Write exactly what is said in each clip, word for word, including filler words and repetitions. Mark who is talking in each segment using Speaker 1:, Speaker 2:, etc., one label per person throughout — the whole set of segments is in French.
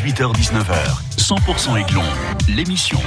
Speaker 1: dix-huit heures dix-neuf heures. cent pour cent Aiglon, l'émission.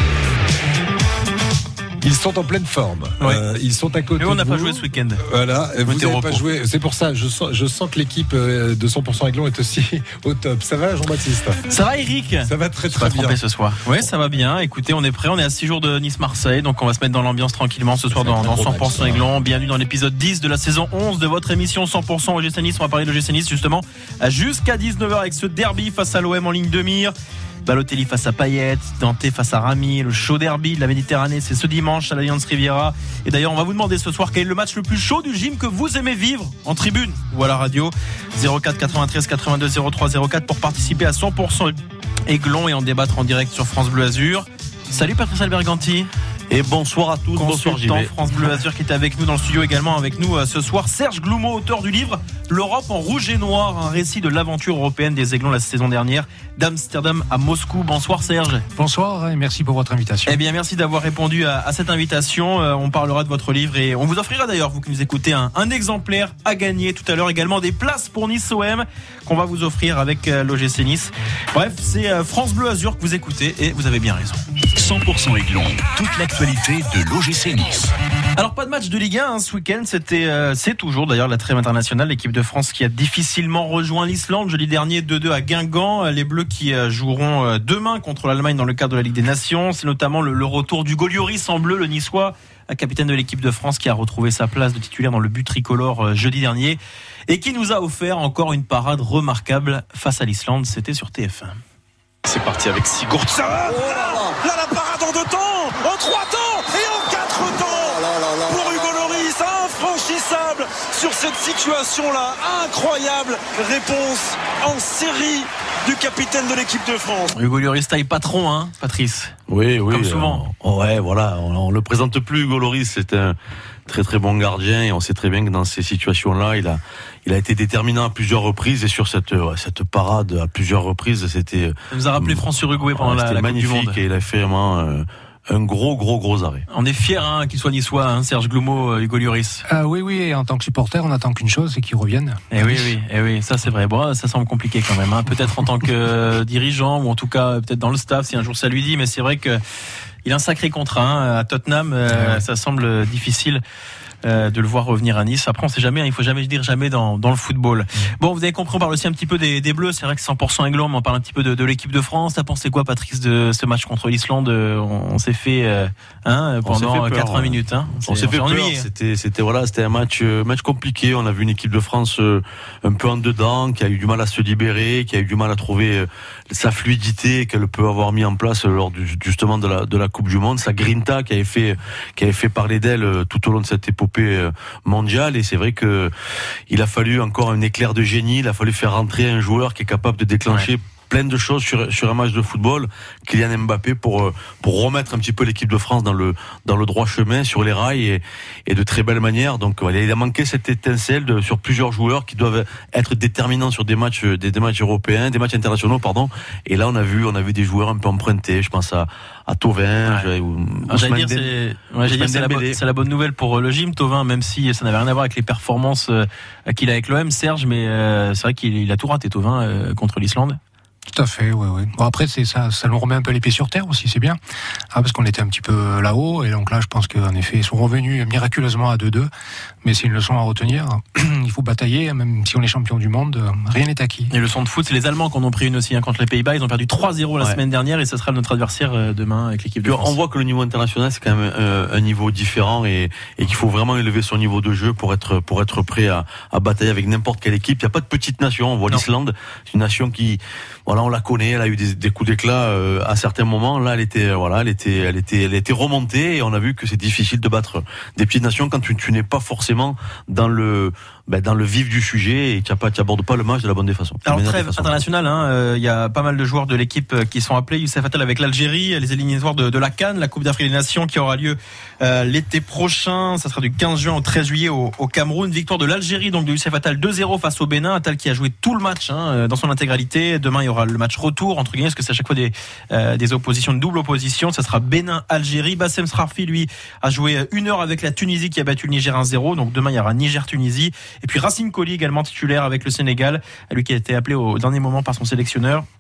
Speaker 2: Ils sont en pleine forme.
Speaker 3: Ouais.
Speaker 2: Euh, ils sont à côté.
Speaker 3: Mais on n'a pas
Speaker 2: vous.
Speaker 3: joué ce week-end.
Speaker 2: Voilà. Vous n'avez pas
Speaker 3: repos.
Speaker 2: joué. C'est pour ça. Je sens, je sens que l'équipe de cent pour cent Aiglon est aussi au top. Ça va, Jean-Baptiste?
Speaker 3: Ça va, Eric?
Speaker 2: Ça va très
Speaker 3: Je
Speaker 2: très
Speaker 3: vais
Speaker 2: bien.
Speaker 3: tromper ce soir. Oui, ça va bien. Écoutez, on est prêt. On est à six jours de Nice-Marseille. Donc, on va se mettre dans l'ambiance tranquillement ce soir dans, dans cent pour cent Aiglon. Bienvenue dans l'épisode dix de la saison onze de votre émission cent pour cent O G C Nice. On va parler de O G C Nice justement jusqu'à dix-neuf heures avec ce derby face à l'O M en ligne de mire. Balotelli face à Payet, Dante face à Rami, le chaud derby de la Méditerranée, c'est ce dimanche à l'Allianz Riviera. Et d'ailleurs, on va vous demander ce soir quel est le match le plus chaud du gym que vous aimez vivre en tribune ou à la radio. zéro quatre quatre-vingt-treize quatre-vingt-deux zéro trois zéro quatre pour participer à cent pour cent Aiglon et en débattre en direct sur France Bleu Azur. Salut Patrice Alberganti.
Speaker 4: Et bonsoir à tous, bonsoir J B.
Speaker 3: France Bleu Azur qui était avec nous dans le studio également avec nous euh, ce soir. Serge Gloumeau, auteur du livre L'Europe en rouge et noir, un récit de l'aventure européenne des Aiglons la saison dernière d'Amsterdam à Moscou. Bonsoir Serge.
Speaker 5: Bonsoir et merci pour votre invitation.
Speaker 3: Eh bien merci d'avoir répondu à, à cette invitation. Euh, on parlera de votre livre et on vous offrira d'ailleurs, vous qui nous écoutez, un, un exemplaire à gagner tout à l'heure. Également des places pour Nice O M qu'on va vous offrir avec euh, l'O G C Nice. Bref, c'est euh, France Bleu Azur que vous écoutez et vous avez bien raison.
Speaker 1: cent pour cent Aiglon, toute l'actualité de l'O G C Nice.
Speaker 3: Alors pas de match de Ligue un hein, ce week-end, c'était, euh, c'est toujours d'ailleurs la trêve internationale, l'équipe de France qui a difficilement rejoint l'Islande jeudi dernier deux deux à Guingamp, les Bleus qui euh, joueront euh, demain contre l'Allemagne dans le cadre de la Ligue des Nations, c'est notamment le, le retour du Golioris en bleu, le Niçois, capitaine de l'équipe de France qui a retrouvé sa place de titulaire dans le but tricolore euh, jeudi dernier et qui nous a offert encore une parade remarquable face à l'Islande, c'était sur T F un.
Speaker 6: C'est parti avec Sigurdsson. Oh là, là, là, la parade en deux temps, en trois temps et en quatre temps. Oh là là là pour Hugo Lloris, infranchissable sur cette situation-là. Incroyable réponse en série du capitaine de l'équipe de France.
Speaker 3: Hugo Lloris taille patron, hein, Patrice.
Speaker 4: Oui, oui.
Speaker 3: Comme souvent.
Speaker 4: Euh, ouais, voilà. On, on le présente plus, Hugo Lloris. C'est un très très bon gardien et on sait très bien que dans ces situations-là, il a, il a été déterminant à plusieurs reprises et sur cette, ouais, cette parade à plusieurs reprises, c'était.
Speaker 3: Ça nous a rappelé France-Uruguay pendant
Speaker 4: ouais,
Speaker 3: la, la Coupe du Monde.
Speaker 4: Magnifique et il a fait vraiment euh, un gros gros gros arrêt.
Speaker 3: On est fiers hein, qu'il soit niçois, hein, Serge Gloumeau, Hugo Lloris.
Speaker 5: Ah oui, oui, et en tant que supporter, on attend qu'une chose, c'est qu'ils reviennent.
Speaker 3: Eh oui, oui, eh oui, ça c'est vrai. Bon, ça semble compliqué quand même. Hein. Peut-être en tant que dirigeant ou en tout cas peut-être dans le staff, si un jour ça lui dit. Mais c'est vrai que il a un sacré contrat hein. À Tottenham. Euh, ça semble difficile. Euh, de le voir revenir à Nice. Après, on sait jamais, hein, il faut jamais dire jamais dans, dans le football. Bon, vous avez compris, on parle aussi un petit peu des, des Bleus. C'est vrai que cent pour cent Aiglon, mais on parle un petit peu de, de l'équipe de France. T'as pensé quoi, Patrice, de ce match contre l'Islande? On, on s'est fait, euh, hein, pendant
Speaker 4: fait
Speaker 3: quatre-vingts minutes. Hein.
Speaker 4: On s'est fait peur. C'était, c'était voilà, c'était un match, euh, match compliqué. On a vu une équipe de France euh, un peu en dedans, qui a eu du mal à se libérer, qui a eu du mal à trouver euh, sa fluidité qu'elle peut avoir mis en place lors du, justement de la de la Coupe du Monde. Sa grinta qui avait fait, qui avait fait parler d'elle euh, tout au long de cette épopée euh, mondial et c'est vrai que il a fallu encore un éclair de génie, il a fallu faire rentrer un joueur qui est capable de déclencher ouais. plein de choses sur, sur un match de football, Kylian Mbappé, pour, pour remettre un petit peu l'équipe de France dans le, dans le droit chemin, sur les rails et, et de très belle manière. Donc voilà, il a manqué cette étincelle de, sur plusieurs joueurs qui doivent être déterminants sur des matchs, des, des matchs européens, des matchs internationaux, pardon. Et là, on a vu, on a vu des joueurs un peu empruntés. Je pense à, à Thauvin.
Speaker 3: Ouais.
Speaker 4: Ou,
Speaker 3: ah, j'allais dire, c'est, ouais, j'allais dire c'est, la bonne, c'est la bonne nouvelle pour le gym, Thauvin, même si ça n'avait rien à voir avec les performances euh, qu'il a avec l'O M, Serge, mais euh, c'est vrai qu'il il a tout raté, Thauvin, euh, contre l'Islande.
Speaker 5: Tout à fait, oui, oui. Bon, après, c'est ça, ça nous remet un peu les pieds sur terre aussi, c'est bien. Ah, parce qu'on était un petit peu là-haut, et donc là, je pense qu'en effet, ils sont revenus miraculeusement à deux deux. Mais c'est une leçon à retenir. Il faut batailler, même si on est champion du monde, rien n'est acquis.
Speaker 3: Et leçon de foot, c'est les Allemands qui en ont pris une aussi hein, contre les Pays-Bas. Ils ont perdu trois zéro la ouais. semaine dernière, et ce sera notre adversaire demain avec l'équipe de France.
Speaker 4: On voit que le niveau international, c'est quand même un, un niveau différent, et, et qu'il faut vraiment élever son niveau de jeu pour être, pour être prêt à, à batailler avec n'importe quelle équipe. Il n'y a pas de petite nation. On voit non. l'Islande, c'est une nation qui, voilà, on la connaît, elle a eu des, des coups d'éclat euh, à certains moments. Là, elle était, voilà, elle était, elle était, elle était remontée, et on a vu que c'est difficile de battre des petites nations quand tu, tu n'es pas forcément dans le, ben, dans le vif du sujet et tu n'abordes pas le match de la bonne des façons.
Speaker 3: Alors trêve internationale, il hein, euh, y a pas mal de joueurs de l'équipe qui sont appelés. Youssef Attal avec l'Algérie, les éliminatoires de, de la CAN, la Coupe d'Afrique des Nations qui aura lieu euh, l'été prochain. Ça sera du quinze juin au treize juillet au, au Cameroun. Victoire de l'Algérie, donc de Youssef Attal deux zéro face au Bénin. Attal qui a joué tout le match hein, dans son intégralité. Demain il y aura le match retour entre guillemets, parce que c'est à chaque fois des, euh, des oppositions, de double opposition. Ça sera Bénin-Algérie. Bassem Srarfi lui a joué une heure avec la Tunisie qui a battu le Niger un zéro. Donc demain il y aura Niger-Tunisie. Et puis Racine Colli également titulaire avec le Sénégal, lui qui a été appelé au dernier moment par son sélectionneur.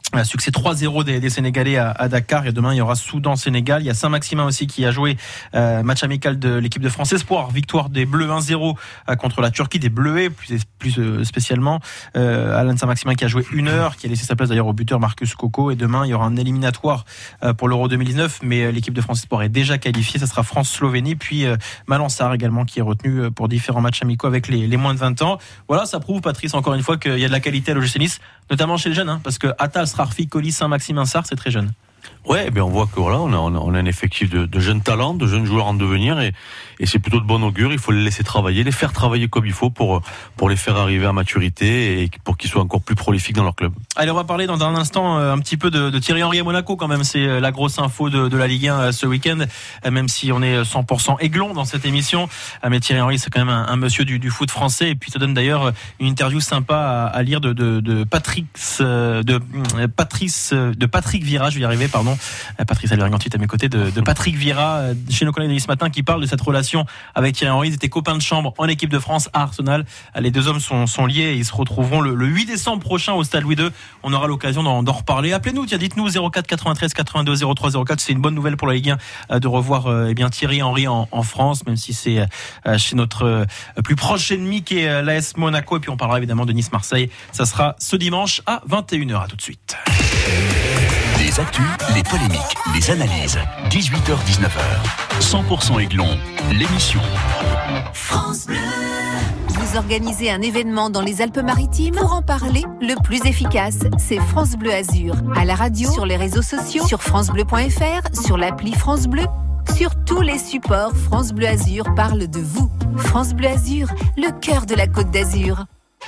Speaker 3: Un succès trois zéro des, des Sénégalais à, à Dakar, et demain il y aura Soudan-Sénégal. Il y a Saint-Maximin aussi qui a joué euh, match amical de l'équipe de France Espoir, victoire des Bleus un zéro euh, contre la Turquie, des Bleuets plus, plus euh, spécialement. Euh, Alan Saint-Maximin qui a joué une heure, qui a laissé sa place d'ailleurs au buteur Marcus Coco, et demain il y aura un éliminatoire euh, pour l'Euro deux mille dix-neuf, mais euh, l'équipe de France Espoir est déjà qualifiée, ça sera France-Slovénie, puis euh, Malang Sarr également qui est retenu pour différents matchs amicaux avec les, les moins de vingt ans. Voilà, ça prouve, Patrice, encore une fois qu'il y a de la qualité à l'O G C Nice, notamment chez les jeunes, hein, parce que Attal, Srarfi, Coly, Saint-Maximin, Sarr, c'est très jeune.
Speaker 4: Ouais, ben on voit que voilà, on a, on a un effectif de, de jeunes talents, de jeunes joueurs en devenir, et, et c'est plutôt de bon augure. Il faut les laisser travailler, les faire travailler comme il faut pour pour les faire arriver à maturité et pour qu'ils soient encore plus prolifiques dans leur club.
Speaker 3: Allez, on va parler dans un instant euh, un petit peu de, de Thierry Henry à Monaco, quand même. C'est euh, la grosse info de, de la Ligue un euh, ce week-end, euh, même si on est cent pour cent aiglon dans cette émission. Euh, mais Thierry Henry, c'est quand même un, un monsieur du, du foot français, et puis ça donne d'ailleurs une interview sympa à, à lire de, de, de Patrick euh, de euh, Patrice euh, de Patrick Vieira, je vais y arriver, pardon. Euh, Patrice Alberganti à mes côtés, de, de Patrick Vieira euh, chez nos collègues de ce matin, qui parle de cette relation avec Thierry Henry. Ils étaient copains de chambre en équipe de France à Arsenal. Euh, les deux hommes sont, sont liés, et ils se retrouveront le, le huit décembre prochain au Stade Louis deux. On aura l'occasion d'en, d'en reparler. Appelez-nous, tiens, dites-nous zéro quatre quatre-vingt-treize quatre-vingt-deux zéro trois zéro quatre. C'est une bonne nouvelle pour la Ligue un euh, de revoir euh, eh bien Thierry Henry en, en France, même si c'est euh, chez notre euh, plus proche ennemi qui est euh, l'A S Monaco. Et puis on parlera évidemment de Nice-Marseille. Ça sera ce dimanche à vingt et une heures. À tout de suite.
Speaker 1: Les actus, les polémiques, les analyses. dix-huit heures dix-neuf heures. cent pour cent Aiglon, l'émission.
Speaker 7: France Bleu. Vous organisez un événement dans les Alpes-Maritimes? Pour en parler, le plus efficace, c'est France Bleu Azur. À la radio, sur les réseaux sociaux, sur francebleu point f r, sur l'appli France Bleu. Sur tous les supports, France Bleu Azur parle de vous. France Bleu Azur, le cœur de la Côte d'Azur.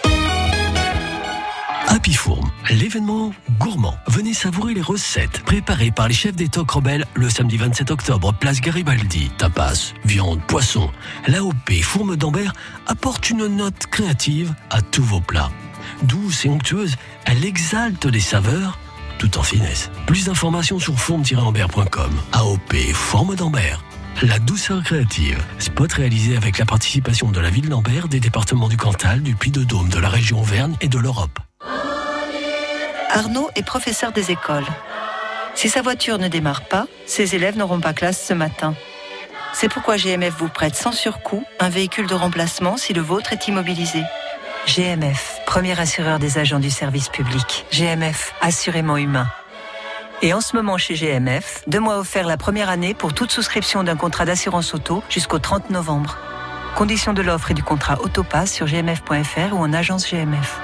Speaker 8: Happy Fourme, l'événement gourmand. Venez savourer les recettes préparées par les chefs des Toques Rebelles le samedi vingt-sept octobre, place Garibaldi. Tapas, viande, poisson. L'A O P Fourme d'Ambert apporte une note créative à tous vos plats. Douce et onctueuse, elle exalte les saveurs tout en finesse. Plus d'informations sur fourme tiret ambert point com. A O P Fourme d'Ambert. La douceur créative. Spot réalisé avec la participation de la ville d'Ambert, des départements du Cantal, du Puy-de-Dôme, de la région Auvergne et de l'Europe.
Speaker 9: Arnaud est professeur des écoles. Si sa voiture ne démarre pas, ses élèves n'auront pas classe ce matin. C'est pourquoi G M F vous prête sans surcoût un véhicule de remplacement si le vôtre est immobilisé. G M F, premier assureur des agents du service public. G M F, assurément humain. Et en ce moment chez G M F, deux mois offerts la première année pour toute souscription d'un contrat d'assurance auto jusqu'au trente novembre. Conditions de l'offre et du contrat Autopass sur g m f point f r ou en agence G M F.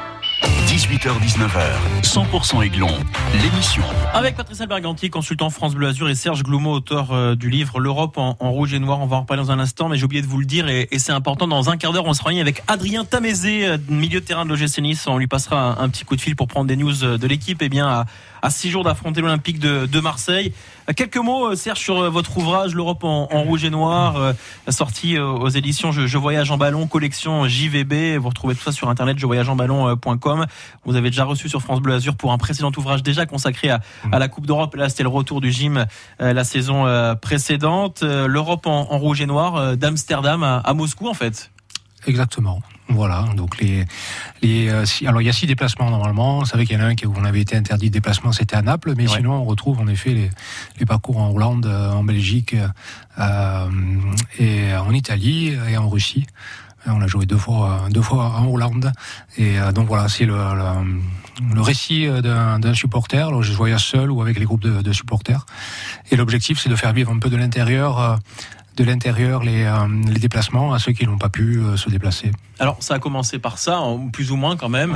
Speaker 1: dix-huit heures dix-neuf heures, cent pour cent Aiglon, l'émission.
Speaker 3: Avec Patrice Alberganti, consultant France Bleu Azur, et Serge Gloumo, auteur euh, du livre L'Europe en, en rouge et noir. On va en reparler dans un instant, mais j'ai oublié de vous le dire, et, et c'est important. Dans un quart d'heure, on sera en ligne avec Adrien Tamézé, euh, milieu de terrain de l'O G C Nice. On lui passera un, un petit coup de fil pour prendre des news de l'équipe. Et bien, à, à six jours d'affronter l'Olympique de, de Marseille. Quelques mots, Serge, sur votre ouvrage L'Europe en, en rouge et noir, euh, sorti euh, aux éditions je, je voyage en ballon, collection J V B. Vous retrouvez tout ça sur internet, je voyage en ballon point com. Vous avez déjà reçu sur France Bleu Azur pour un précédent ouvrage déjà consacré à, à la Coupe d'Europe. Là, c'était le retour du gym euh, la saison euh, précédente. Euh, L'Europe en, en rouge et noir, euh, d'Amsterdam à, à Moscou, en fait.
Speaker 5: Exactement. Voilà. Donc les, les, euh, si, alors il y a six déplacements normalement. Vous savez qu'il y en a un qui où on avait été interdit de déplacement, c'était à Naples, mais ouais. Sinon on retrouve en effet les, les parcours en Hollande, en Belgique, euh, et en Italie et en Russie. On a joué deux fois, deux fois en Hollande, et euh, donc voilà, c'est le, le, le récit d'un, d'un supporter. Alors je voyage seul ou avec les groupes de, de supporters, et l'objectif c'est de faire vivre un peu de l'intérieur. Euh, de l'intérieur les, euh, les déplacements à ceux qui n'ont pas pu euh, se déplacer.
Speaker 3: Alors ça a commencé par ça, plus ou moins quand même.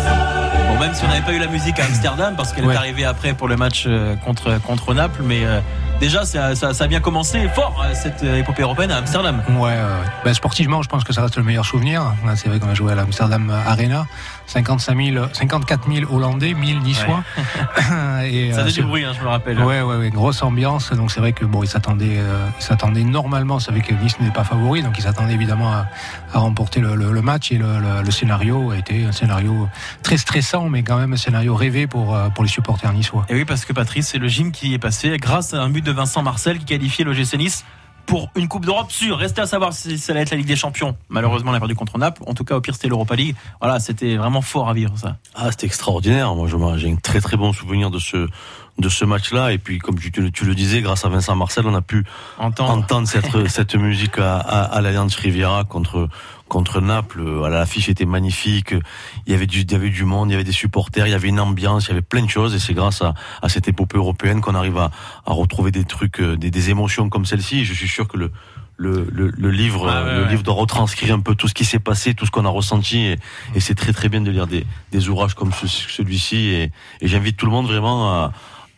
Speaker 3: Bon, même si on n'avait pas eu la musique à Amsterdam, parce qu'elle ouais. est arrivée après pour le match contre, contre Naples, mais euh, déjà ça, ça, ça a bien commencé fort, cette épopée européenne à Amsterdam.
Speaker 5: Ouais, euh, ben, sportivement je pense que ça reste le meilleur souvenir. C'est vrai qu'on a joué à l'Amsterdam Arena, cinquante-cinq mille, cinquante-quatre mille Hollandais, mille Niçois.
Speaker 3: Ouais. Et, ça faisait euh, du bruit, hein, je me rappelle.
Speaker 5: Ouais, ouais, ouais, grosse ambiance. Donc c'est vrai que bon, ils s'attendaient, euh, ils s'attendaient normalement. C'est vrai que Nice n'est pas favori, donc ils s'attendaient évidemment à, à remporter le, le, le match. Et le, le, le scénario a été un scénario très stressant, mais quand même un scénario rêvé pour pour les supporters niçois.
Speaker 3: Et oui, parce que Patrice, c'est le gym qui est passé grâce à un but de Vincent Marcel qui qualifiait l'O G C Nice pour une Coupe d'Europe sûre. Restez à savoir si ça allait être la Ligue des Champions. Malheureusement, on a perdu contre Naples. En tout cas, au pire, c'était l'Europa League. Voilà, c'était vraiment fort à vivre, ça.
Speaker 4: Ah, c'était extraordinaire. Moi, j'ai un très très bon souvenir de ce de ce match-là. Et puis, comme tu, tu le disais, grâce à Vincent Marcel, on a pu entendre, entendre cette cette musique à, à, à l'Allianz Riviera contre contre Naples. Voilà, l'affiche était magnifique. Il y avait du il y avait du monde, il y avait des supporters, il y avait une ambiance, il y avait plein de choses. Et c'est grâce à à cette épopée européenne qu'on arrive à à retrouver des trucs, des, des émotions comme celle-ci. Et je suis sûr que le Le, le, le livre, ah ouais, le ouais. livre doit retranscrire un peu tout ce qui s'est passé, tout ce qu'on a ressenti, et, et c'est très très bien de lire des, des ouvrages comme ce, celui-ci, et, et j'invite tout le monde vraiment à,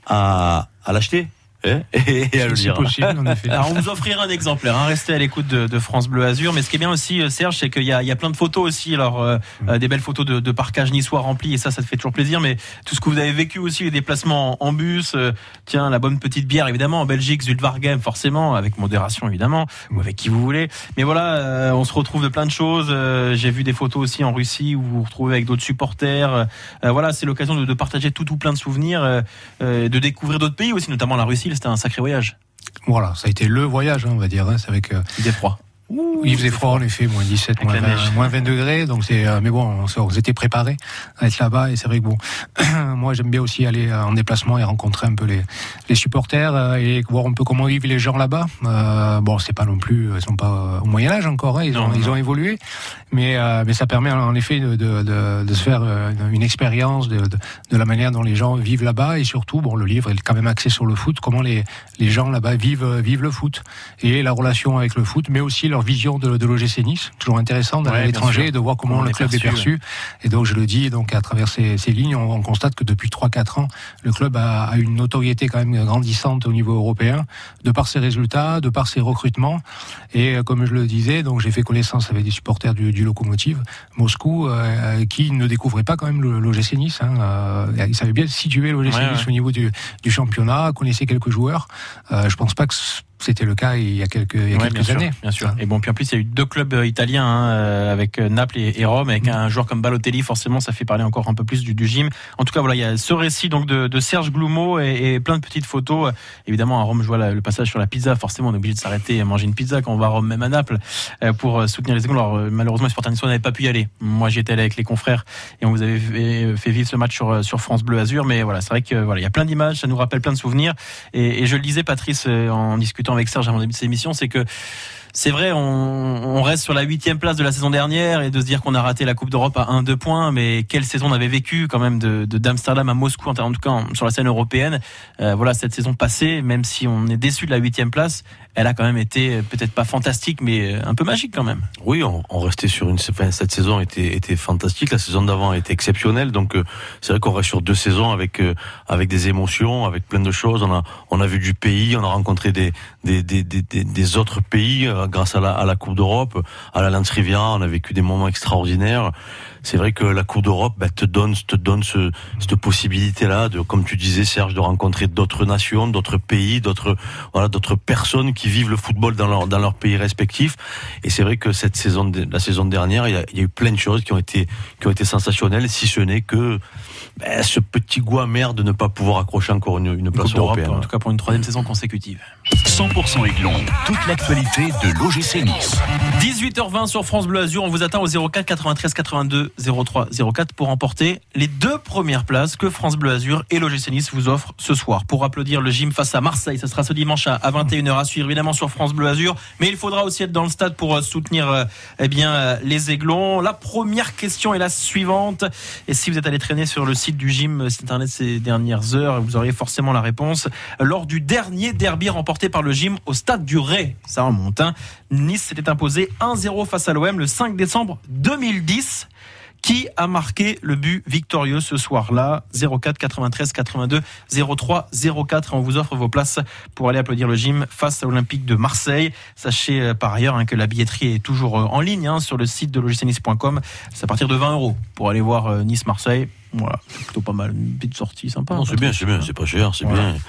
Speaker 4: à, à l'acheter. Et, et à le lire.
Speaker 5: Possible, en effet.
Speaker 3: Alors on vous offrira un exemplaire, hein. Restez à l'écoute de, de France Bleu Azur. Mais ce qui est bien aussi, Serge, c'est qu'il y a, il y a plein de photos aussi. Alors euh, mmh. des belles photos de, de parkage niçois remplis, et ça, ça te fait toujours plaisir. Mais tout ce que vous avez vécu aussi, les déplacements en bus, euh, tiens, la bonne petite bière évidemment en Belgique, Zultwargem forcément, avec modération évidemment, ou avec qui vous voulez. Mais voilà, euh, on se retrouve de plein de choses. Euh, j'ai vu des photos aussi en Russie où vous vous retrouvez avec d'autres supporters. Euh, voilà, c'est l'occasion de, de partager tout, tout plein de souvenirs, euh, euh, de découvrir d'autres pays aussi, notamment la Russie. C'était un sacré voyage.
Speaker 5: Voilà, ça a été le voyage, hein, on va dire. Hein, c'est avec. Euh...
Speaker 3: Il faisait froid.
Speaker 5: Ouh, il faisait froid en effet, moins dix-sept, moins vingt, moins vingt degrés, donc c'est, euh, mais bon, on, on s'était préparé à être là-bas, et c'est vrai que bon, moi j'aime bien aussi aller en déplacement et rencontrer un peu les, les supporters, euh, et voir un peu comment vivent les gens là-bas. Euh, bon, c'est pas non plus, ils sont pas au Moyen-Âge encore, hein, ils, non, ont, non. ils ont évolué, mais, euh, mais ça permet en effet de, de, de, de se faire une, une expérience de, de, de la manière dont les gens vivent là-bas, et surtout, bon, le livre est quand même axé sur le foot, comment les, les gens là-bas vivent, vivent le foot, et la relation avec le foot, mais aussi leur vision de, de l'O G C Nice, toujours intéressant d'aller ouais, à l'étranger et de voir comment on le club perçu, est perçu. Ouais. Et donc je le dis, donc à travers ces, ces lignes, on, on constate que depuis trois quatre ans, le club a, a une notoriété quand même grandissante au niveau européen, de par ses résultats, de par ses recrutements. Et comme je le disais, donc j'ai fait connaissance avec des supporters du, du Lokomotiv Moscou, euh, qui ne découvraient pas quand même l'O G C Nice. Hein, euh, ils savaient bien situer l'O G C ouais, Nice ouais. au niveau du, du championnat, connaissaient quelques joueurs. Euh, je pense pas que c'était le cas il y a quelques, il y a ouais, quelques
Speaker 3: bien
Speaker 5: années.
Speaker 3: Sûr, bien sûr. Et bon, puis en plus, il y a eu deux clubs italiens, hein, avec Naples et, et Rome, avec mmh. un joueur comme Balotelli, forcément, ça fait parler encore un peu plus du, du gym. En tout cas, voilà, il y a ce récit donc de, de Serge Gloumeau et, et plein de petites photos. Évidemment, à Rome, je vois la, le passage sur la pizza. Forcément, on est obligé de s'arrêter et manger une pizza quand on va à Rome, même à Naples, pour soutenir les Aiglons. Alors, malheureusement, les supporters niçois n'avaient pas pu y aller. Moi, j'y étais allé avec les confrères et on vous avait fait, fait vivre ce match sur, sur France Bleu Azur. Mais voilà, c'est vrai que voilà, il y a plein d'images, ça nous rappelle plein de souvenirs. Et, et je le disais, Patrice, en discutant avec Serge avant de cette émission, c'est que c'est vrai, on, on reste sur la huitième place de la saison dernière, et de se dire qu'on a raté la Coupe d'Europe à un deux points, mais quelle saison on avait vécu quand même de, de d'Amsterdam à Moscou, en tout cas sur la scène européenne. Euh, voilà, cette saison passée, même si on est déçu de la huitième place, elle a quand même été peut-être pas fantastique, mais un peu magique quand même.
Speaker 4: Oui, on, on restait sur une, enfin, cette saison était, était fantastique, la saison d'avant était exceptionnelle, donc euh, c'est vrai qu'on reste sur deux saisons avec euh, avec des émotions, avec plein de choses. On a on a vu du pays, on a rencontré des des des des, des autres pays euh, grâce à la à la Coupe d'Europe, à l'Allianz Riviera, on a vécu des moments extraordinaires. C'est vrai que la Coupe d'Europe bah, te donne te donne ce, cette possibilité-là de, comme tu disais Serge, de rencontrer d'autres nations, d'autres pays, d'autres voilà, d'autres personnes qui vivent le football dans leur dans leur pays respectifs. Et c'est vrai que cette saison, la saison dernière, il y a, il y a eu plein de choses qui ont été qui ont été sensationnelles, si ce n'est que bah, ce petit goût amer de ne pas pouvoir accrocher encore une, une place européenne.
Speaker 3: En tout cas pour une troisième saison consécutive.
Speaker 1: cent pour cent Aiglon, toute l'actualité de l'O G C Nice.
Speaker 3: dix-huit heures vingt sur France Bleu Azur, on vous attend au zéro quatre quatre-vingt-treize quatre-vingt-deux zéro trois zéro quatre pour remporter les deux premières places que France Bleu Azur et l'O G C Nice vous offrent ce soir. Pour applaudir le gym face à Marseille, ça sera ce dimanche à vingt et une heures à suivre évidemment sur France Bleu Azur, mais il faudra aussi être dans le stade pour soutenir euh, eh bien euh, les Aiglons. La première question est la suivante, et si vous êtes allé traîner sur le site du gym, site internet ces dernières heures, vous auriez forcément la réponse. Lors du dernier derby remporté par le gym au stade du Ray, ça remonte, hein, Nice s'était imposé un zéro face à l'O M le cinq décembre deux mille dix. Qui a marqué le but victorieux ce soir-là? Zéro quatre quatre-vingt-treize quatre-vingt-deux zéro trois zéro quatre. On vous offre vos places pour aller applaudir le gym face à l'Olympique de Marseille. Sachez euh, par ailleurs hein, que la billetterie est toujours euh, en ligne hein, sur le site de logcnice point com. C'est à partir de vingt euros pour aller voir euh, Nice-Marseille. Voilà, c'est plutôt pas mal. Une petite sortie sympa.
Speaker 4: Non, c'est bien, c'est bien, c'est pas cher, c'est voilà. bien.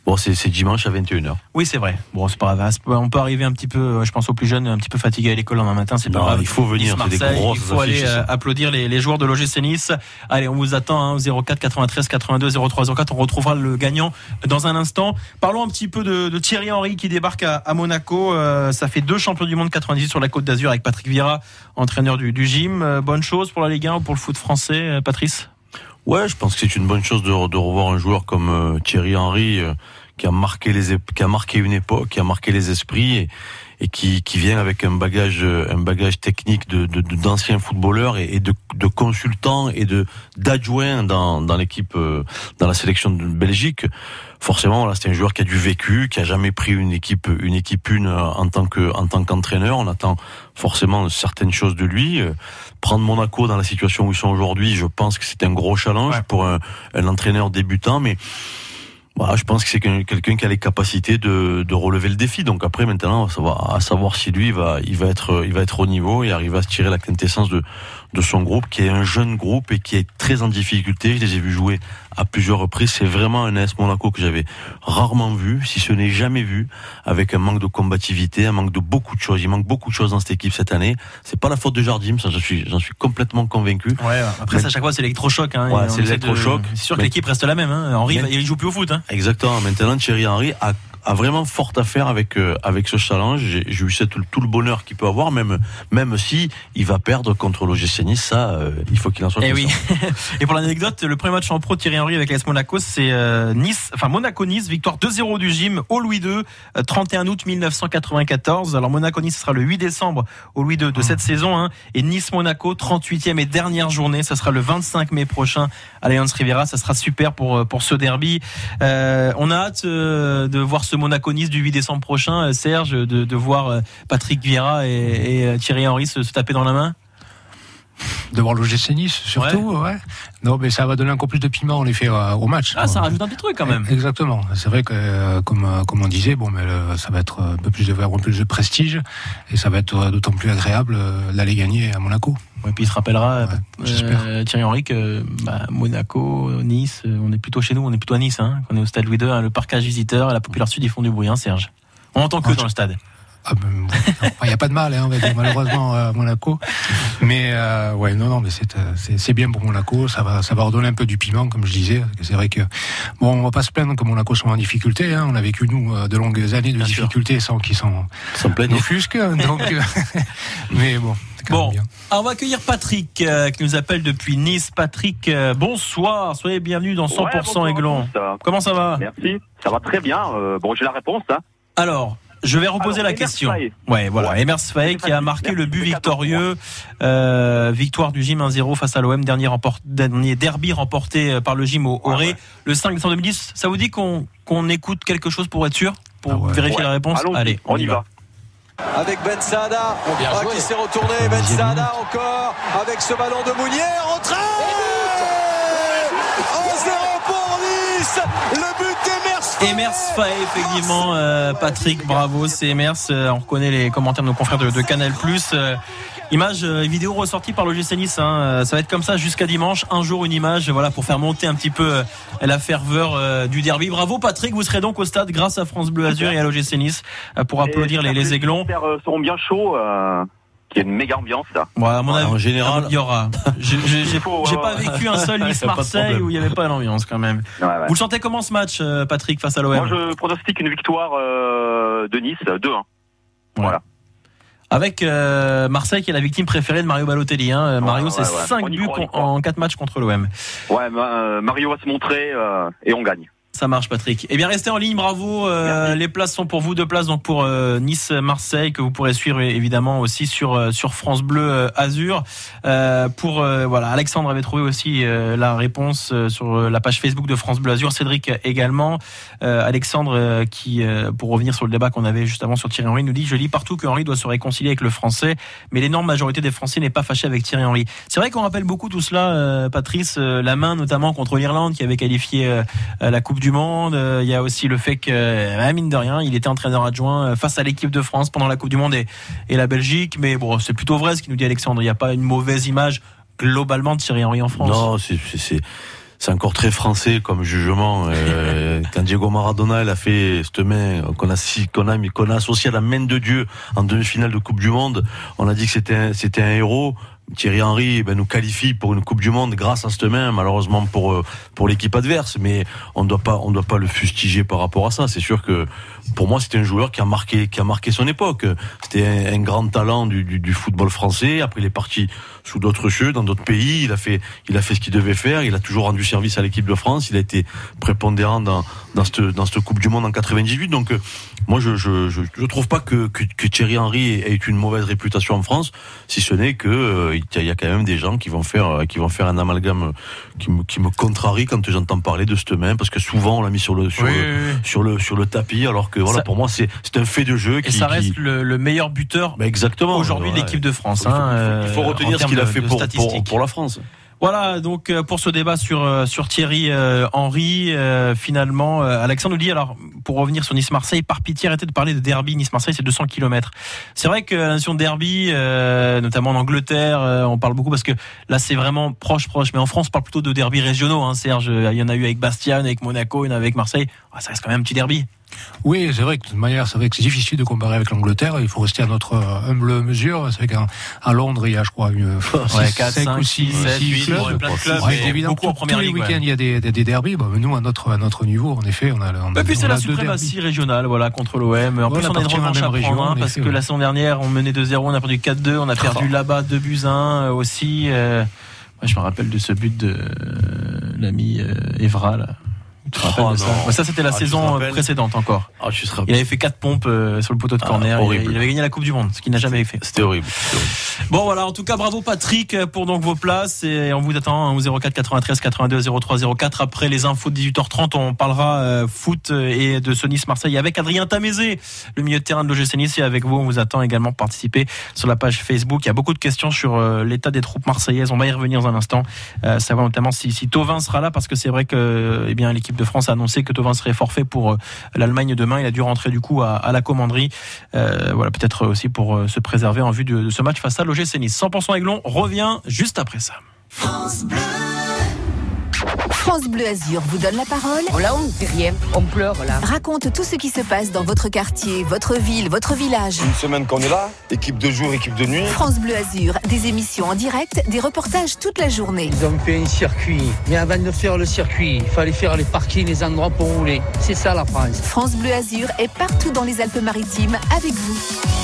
Speaker 4: Bon, c'est, c'est dimanche à vingt et une heures.
Speaker 3: Oui, c'est vrai. Bon, c'est pas grave. On peut arriver un petit peu, je pense aux plus jeunes, un petit peu fatigués à l'école demain matin. C'est pas
Speaker 4: non,
Speaker 3: grave.
Speaker 4: Il faut venir, c'est des grosses
Speaker 3: Il faut
Speaker 4: affiches,
Speaker 3: aller euh, applaudir les, les joueurs de l'O G C Nice. Allez, on vous attend hein, au zéro quatre quatre-vingt-treize quatre-vingt-deux zéro trois zéro quatre. On retrouvera le gagnant dans un instant. Parlons un petit peu de, de Thierry Henry qui débarque à, à Monaco. Euh, ça fait deux champions du monde quatre-vingt-dix sur la Côte d'Azur avec Patrick Vieira, entraîneur du, du gym. Euh, bonne chose pour la Ligue un ou pour le foot français, euh, Patrice?
Speaker 4: Ouais, je pense que c'est une bonne chose de, de revoir un joueur comme euh, Thierry Henry. Euh, qui a marqué les qui a marqué une époque, qui a marqué les esprits et, et qui qui vient avec un bagage un bagage technique de, de, de d'anciens footballeurs et, et de de consultants et de d'adjoints dans dans l'équipe dans la sélection de Belgique. Forcément, là, c'est un joueur qui a du vécu, qui a jamais pris une équipe une équipe une en tant que en tant qu'entraîneur. On attend forcément certaines choses de lui. Prendre Monaco dans la situation où ils sont aujourd'hui, je pense que c'est un gros challenge ouais. pour un, un entraîneur débutant, mais voilà, je pense que c'est quelqu'un qui a les capacités de, de relever le défi. Donc après, maintenant, ça va à savoir si lui il va, il va être, il va être au niveau et arriver à se tirer la quintessence de, de son groupe, qui est un jeune groupe et qui est très en difficulté. Je les ai vus jouer à plusieurs reprises. C'est vraiment un A S Monaco que j'avais rarement vu, si ce n'est jamais vu, avec un manque de combativité, un manque de beaucoup de choses. Il manque beaucoup de choses dans cette équipe cette année. C'est pas la faute de Jardim, ça, j'en suis, j'en suis complètement convaincu.
Speaker 3: Ouais. Après, ça, à chaque fois, c'est l'électrochoc. Hein,
Speaker 4: ouais, c'est l'électrochoc.
Speaker 3: De... C'est sûr que mais... l'équipe reste la même. Hein. Henry, mais... il joue plus au foot. Hein.
Speaker 4: Exactement. Maintenant, Thierry Henry a a vraiment fort à faire avec euh, avec ce challenge. J'ai, j'ai eu tout, tout le bonheur qu'il peut avoir, même même si il va perdre contre l'O G C Nice, ça, euh, il faut qu'il en soit
Speaker 3: et
Speaker 4: conscient.
Speaker 3: Oui. Et pour l'anecdote, le premier match en pro de Thierry Henry avec l'A S Monaco, c'est euh, Nice, enfin Monaco-Nice, victoire deux zéro du gym au Louis deux, euh, trente et un août mille neuf cent quatre-vingt-quatorze. Alors Monaco-Nice, ce sera le huit décembre au Louis deux de cette mmh. saison, hein, et Nice-Monaco, trente-huitième et dernière journée, ça sera le vingt-cinq mai prochain à l'Allianz Riviera. Ça sera super pour pour ce derby. Euh, on a hâte euh, de voir ce Monaco-Nice du huit décembre prochain, Serge, de, de voir Patrick Vieira et, et Thierry Henry se, se taper dans la main.
Speaker 5: De voir l'O G C Nice, surtout, ouais. ouais. Non, mais ça va donner encore plus de piment, en effet, au match.
Speaker 3: Ah, ça rajoute un petit truc, quand même.
Speaker 5: Exactement. C'est vrai que, comme, comme on disait, bon, mais le, ça va être un peu plus de, un peu plus de prestige, et ça va être d'autant plus agréable d'aller gagner à Monaco.
Speaker 3: Et puis il se rappellera,
Speaker 5: ouais,
Speaker 3: euh, Thierry Henry, que bah, Monaco, Nice, on est plutôt chez nous, on est plutôt à Nice, hein. On est au stade Louis deux, hein, le parcage visiteur et la Populaire Sud, ils font du bruit, hein, Serge. On entend que ah, dans je... le stade.
Speaker 5: Il ah ben, n'y a pas de mal, hein, on va dire, malheureusement à Monaco. Mais euh, ouais, non, non, mais c'est, c'est c'est bien pour Monaco. Ça va, ça va redonner un peu du piment, comme je disais. C'est vrai que bon, on va pas se plaindre que Monaco soit en difficulté. Hein. On a vécu nous de longues années de bien difficultés sûr. sans qu'ils s'en offusquent. Donc, mais bon.
Speaker 3: Bon, alors on va accueillir Patrick euh, qui nous appelle depuis Nice. Patrick, euh, bonsoir, soyez bienvenus dans cent pour cent ouais, Aiglon. Comment ça va ?
Speaker 10: Merci, ça va très bien. Euh, bon, j'ai la réponse. Hein.
Speaker 3: Alors. Je vais reposer Alors, la question. Faye. Ouais, voilà. Ouais. Emers Faye qui a marqué Merci. le but victorieux, euh, victoire du Gym un zéro face à l'O M, dernier, remport, dernier derby remporté par le Gym au Oré, ouais, ouais. le cinq décembre deux mille dix. Ça vous dit qu'on, qu'on écoute quelque chose pour être sûr, pour ah ouais. vérifier ouais. la réponse ?
Speaker 10: Allons-y.
Speaker 3: Allez, on, on y va.
Speaker 6: va. Avec Ben Saada, oh, ah, qui s'est retourné, Ben Saada encore, avec ce ballon de Mounier, rentré un zéro pour Nice, le but d'Emers Faye.
Speaker 3: Emers Faye, effectivement, euh, Patrick, bravo, c'est Emers. Euh, on reconnaît les commentaires de nos confrères de, de Canal+. Euh, image et vidéo ressortie par l'O G C Nice. Hein. Ça va être comme ça jusqu'à dimanche. Un jour, une image, voilà, pour faire monter un petit peu euh, la ferveur euh, du derby. Bravo, Patrick. Vous serez donc au stade grâce à France Bleu Azur et à l'O G C Nice euh, pour applaudir les, les Aiglons.
Speaker 10: Les supporters seront bien chauds. Euh... Il y a une méga ambiance là.
Speaker 3: Ouais, à mon avis,
Speaker 4: en général,
Speaker 3: il y aura. J'ai, j'ai, j'ai, j'ai pas vécu un seul Nice-Marseille où il n'y avait pas l'ambiance quand même. Ouais, ouais. Vous le sentez comment ce match, Patrick, face à l'O M ?
Speaker 10: Moi, je pronostique une victoire euh, de Nice, deux un. Ouais. Voilà.
Speaker 3: Avec euh, Marseille qui est la victime préférée de Mario Balotelli. Hein. Mario, ouais, ouais, c'est ouais. cinq buts croit, en quatre matchs contre l'O M.
Speaker 10: Ouais, euh, Mario va se montrer euh, et on gagne.
Speaker 3: Ça marche, Patrick. Eh bien, restez en ligne, bravo. Euh, les places sont pour vous, deux places donc pour euh, Nice-Marseille que vous pourrez suivre évidemment aussi sur euh, sur France Bleu euh, Azur. Euh, pour euh, voilà, Alexandre avait trouvé aussi euh, la réponse euh, sur euh, la page Facebook de France Bleu Azur. Cédric également. Euh, Alexandre euh, qui, euh, pour revenir sur le débat qu'on avait juste avant sur Thierry Henry, nous dit: je lis partout que Henry doit se réconcilier avec le Français, mais l'énorme majorité des Français n'est pas fâchée avec Thierry Henry. C'est vrai qu'on rappelle beaucoup tout cela, euh, Patrice, euh, la main notamment contre l'Irlande qui avait qualifié euh, la Coupe du Monde. Il y a aussi le fait que, mine de rien, il était entraîneur adjoint face à l'équipe de France pendant la Coupe du Monde et, et la Belgique. Mais bon, c'est plutôt vrai ce qu'il nous dit Alexandre. Il n'y a pas une mauvaise image globalement de Thierry Henry en France.
Speaker 4: Non, c'est, c'est, c'est, c'est encore très français comme jugement. Euh, quand Diego Maradona, il a fait cette main qu'on a, qu'on a, qu'on a associée à la main de Dieu en demi-finale de Coupe du Monde, on a dit que c'était un, c'était un héros. Thierry Henry ben, nous qualifie pour une Coupe du Monde grâce à cette main, malheureusement pour pour l'équipe adverse, mais on doit pas on doit pas le fustiger par rapport à ça. C'est sûr que pour moi c'était un joueur qui a marqué qui a marqué son époque. C'était un, un grand talent du, du, du football français. Après il est parti sous d'autres cieux, dans d'autres pays. Il a fait il a fait ce qu'il devait faire. Il a toujours rendu service à l'équipe de France. Il a été prépondérant dans dans cette dans cette Coupe du Monde en quatre-vingt-dix-huit. Donc moi je je je, je trouve pas que, que que Thierry Henry ait une mauvaise réputation en France, si ce n'est que euh, il y a quand même des gens qui vont faire qui vont faire un amalgame qui me, qui me contrarie quand j'entends parler de cette main, parce que souvent on l'a mis sur le sur,
Speaker 3: oui,
Speaker 4: le,
Speaker 3: oui, oui.
Speaker 4: sur le sur le tapis, alors que voilà, ça, pour moi c'est c'est un fait de jeu qui,
Speaker 3: et ça reste
Speaker 4: qui...
Speaker 3: le, le meilleur buteur
Speaker 4: bah exactement
Speaker 3: aujourd'hui
Speaker 4: ouais.
Speaker 3: de l'équipe de France.
Speaker 4: Il faut,
Speaker 3: hein,
Speaker 4: il faut, il faut retenir ce qu'il a fait pour, pour pour la France.
Speaker 3: Voilà, donc pour ce débat sur sur Thierry euh, Henry, euh, finalement, euh, Alexandre nous dit, alors pour revenir sur Nice-Marseille, par pitié arrêtez de parler de derby. Nice-Marseille, c'est deux cents kilomètres. C'est vrai que la notion de derby, euh, notamment en Angleterre, euh, on parle beaucoup parce que là c'est vraiment proche proche, mais en France on parle plutôt de derby régionaux. Hein, Serge, il y en a eu avec Bastia, avec Monaco, il y en a avec Marseille. Ah, ça reste quand même un petit derby.
Speaker 5: Oui, c'est vrai que de toute manière, c'est vrai que c'est difficile de comparer avec l'Angleterre. Il faut rester à notre humble mesure. C'est vrai qu'à à Londres, il y a, je crois, une
Speaker 3: ouais, quatre, cinq
Speaker 5: ou six,
Speaker 3: sept,
Speaker 5: six
Speaker 3: clubs.
Speaker 5: clubs.
Speaker 3: Plein de clubs.
Speaker 5: Ouais, évidemment, beaucoup en première ligue. Tous les week-ends, il y a des, des, des derbys. Bon, nous, à notre, à notre niveau, en effet, on a. On a
Speaker 3: et puis
Speaker 5: on
Speaker 3: c'est
Speaker 5: a
Speaker 3: la
Speaker 5: deux
Speaker 3: suprématie régionale, voilà, contre l'O M. En
Speaker 5: voilà,
Speaker 3: plus, on a une revanche à prendre, hein, parce que la saison dernière, on menait deux zéro, on a perdu quatre deux, on a perdu oh. là-bas deux buts à un aussi. Euh, moi, je me rappelle de ce but de euh, l'ami euh, Evra, là. Tu te rappelles
Speaker 4: oh
Speaker 3: de ça bah, ça c'était la ah, saison précédente encore.
Speaker 4: Ah, tu te
Speaker 3: il avait fait quatre pompes euh, sur le poteau de corner. Ah, il, il avait gagné la Coupe du Monde, ce qu'il n'a jamais fait.
Speaker 4: C'était horrible. C'était horrible.
Speaker 3: Bon voilà, en tout cas bravo Patrick pour donc vos places et on vous attend hein, au zéro quatre quatre-vingt-treize quatre-vingt-deux zéro trois zéro quatre. Après les infos de dix-huit heures trente, on parlera euh, foot et de ce Nice-Marseille avec Adrien Tamézé, le milieu de terrain de l'O G C Nice, et avec vous on vous attend également pour participer sur la page Facebook. Il y a beaucoup de questions sur euh, l'état des troupes marseillaises. On va y revenir dans un instant. Euh, savoir notamment si, si Thauvin sera là, parce que c'est vrai que eh bien l'équipe de France a annoncé que Thauvin serait forfait pour l'Allemagne demain. Il a dû rentrer du coup à, à la commanderie. Euh, voilà, peut-être aussi pour se préserver en vue de, de ce match face à l'O G C Nice. cent pour cent Aiglon revient juste après ça.
Speaker 7: France Bleu. France Bleu Azur vous donne la parole.
Speaker 11: Oh là, on ne fait rien, on pleure là.
Speaker 7: Raconte tout ce qui se passe dans votre quartier, votre ville, votre village.
Speaker 12: Une semaine qu'on est là, équipe de jour, équipe de nuit.
Speaker 7: France Bleu Azur, des émissions en direct, des reportages toute la journée.
Speaker 13: Ils ont fait un circuit, mais avant de faire le circuit, il fallait faire les parkings, les endroits pour rouler. C'est ça la France.
Speaker 7: France Bleu Azur est partout dans les Alpes-Maritimes avec vous.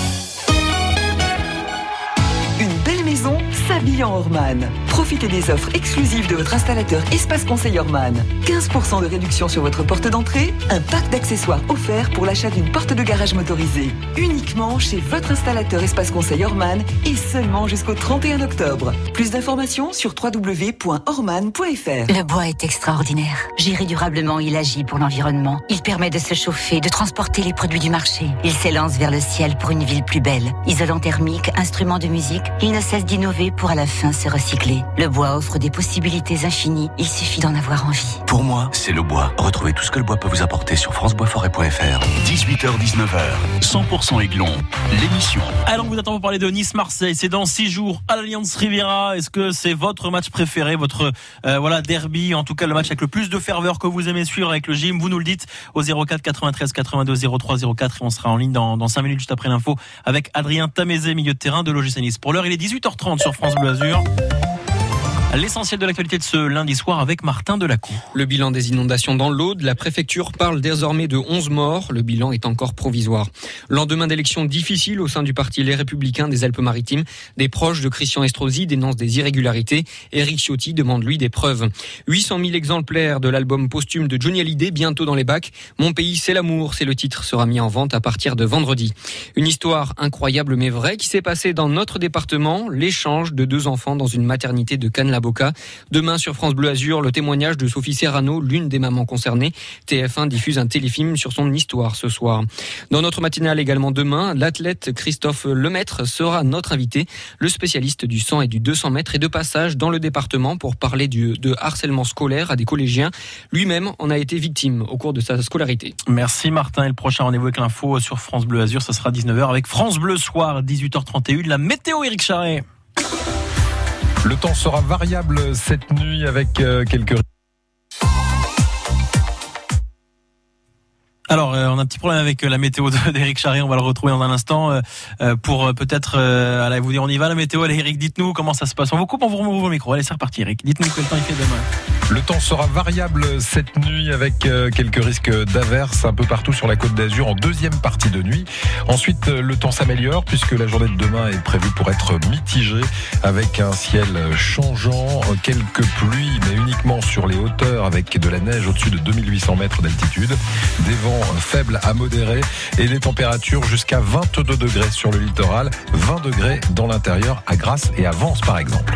Speaker 14: Une belle maison s'habille en Orman. Profitez des offres exclusives de votre installateur Espace Conseil Orman. quinze pour cent de réduction sur votre porte d'entrée, un pack d'accessoires offert pour l'achat d'une porte de garage motorisée. Uniquement chez votre installateur Espace Conseil Orman et seulement jusqu'au trente et un octobre. Plus d'informations sur w w w point orman point f r.
Speaker 15: Le bois est extraordinaire. Géré durablement, il agit pour l'environnement. Il permet de se chauffer, de transporter les produits du marché. Il s'élance vers le ciel pour une ville plus belle. Isolant thermique, instrument de musique, il ne cesse d'innover pour à la fin se recycler. Le bois offre des possibilités infinies, il suffit d'en avoir envie.
Speaker 1: Pour moi, c'est le bois. Retrouvez tout ce que le bois peut vous apporter sur francebois forêt point f r. dix-huit heures dix-neuf heures, cent pour cent Aiglon, l'émission.
Speaker 3: Alors on vous attend pour parler de Nice-Marseille, c'est dans six jours à l'Alliance Riviera. Est-ce que c'est votre match préféré, votre euh, voilà derby, en tout cas le match avec le plus de ferveur que vous aimez suivre avec le gym? Vous nous le dites au zéro quatre quatre-vingt-treize quatre-vingt-deux zéro trois zéro quatre et on sera en ligne dans, dans cinq minutes juste après l'info avec Adrien Tamézé, milieu de terrain de l'O G C Nice. Pour l'heure, il est dix-huit heures trente sur France Bleu Azur. L'essentiel de l'actualité de ce lundi soir avec Martin Delacour.
Speaker 16: Le bilan des inondations dans l'Aude, la préfecture parle désormais de onze morts. Le bilan est encore provisoire. Lendemain d'élections difficiles au sein du parti Les Républicains des Alpes-Maritimes, des proches de Christian Estrosi dénoncent des irrégularités. Éric Ciotti demande lui des preuves. huit cent mille exemplaires de l'album posthume de Johnny Hallyday bientôt dans les bacs. Mon pays, c'est l'amour, c'est le titre, sera mis en vente à partir de vendredi. Une histoire incroyable mais vraie qui s'est passée dans notre département, l'échange de deux enfants dans une maternité de Cannes-la Boca. Demain sur France Bleu Azur, le témoignage de Sophie Serrano, l'une des mamans concernées. T F un diffuse un téléfilm sur son histoire ce soir. Dans notre matinale également demain, l'athlète Christophe Lemaître sera notre invité. Le spécialiste du cent et du deux cents mètres est de passage dans le département pour parler du, de harcèlement scolaire à des collégiens. Lui-même en a été victime au cours de sa scolarité.
Speaker 3: Merci Martin. Et le prochain rendez-vous avec l'info sur France Bleu Azur, ça sera dix-neuf heures avec France Bleu Soir, dix-huit heures trente et un. La météo, Éric Charret.
Speaker 2: Le temps sera variable cette nuit avec quelques
Speaker 3: Alors, euh, on a un petit problème avec euh, la météo de, d'Éric Charret. On va le retrouver dans un instant euh, euh, pour euh, peut-être euh, allez, vous dire on y va la météo. Allez, Eric, dites-nous comment ça se passe. On vous coupe, on vous remet au micro. Allez, c'est reparti, Eric. Dites-nous quel temps il fait demain.
Speaker 2: Le temps sera variable cette nuit avec euh, quelques risques d'averses un peu partout sur la Côte d'Azur en deuxième partie de nuit. Ensuite, euh, le temps s'améliore puisque la journée de demain est prévue pour être mitigée avec un ciel changeant, quelques pluies mais uniquement sur les hauteurs avec de la neige au-dessus de deux mille huit cents mètres d'altitude, des vents faibles à modérés et des températures jusqu'à vingt-deux degrés sur le littoral, vingt degrés dans l'intérieur à Grasse et à Vence par exemple.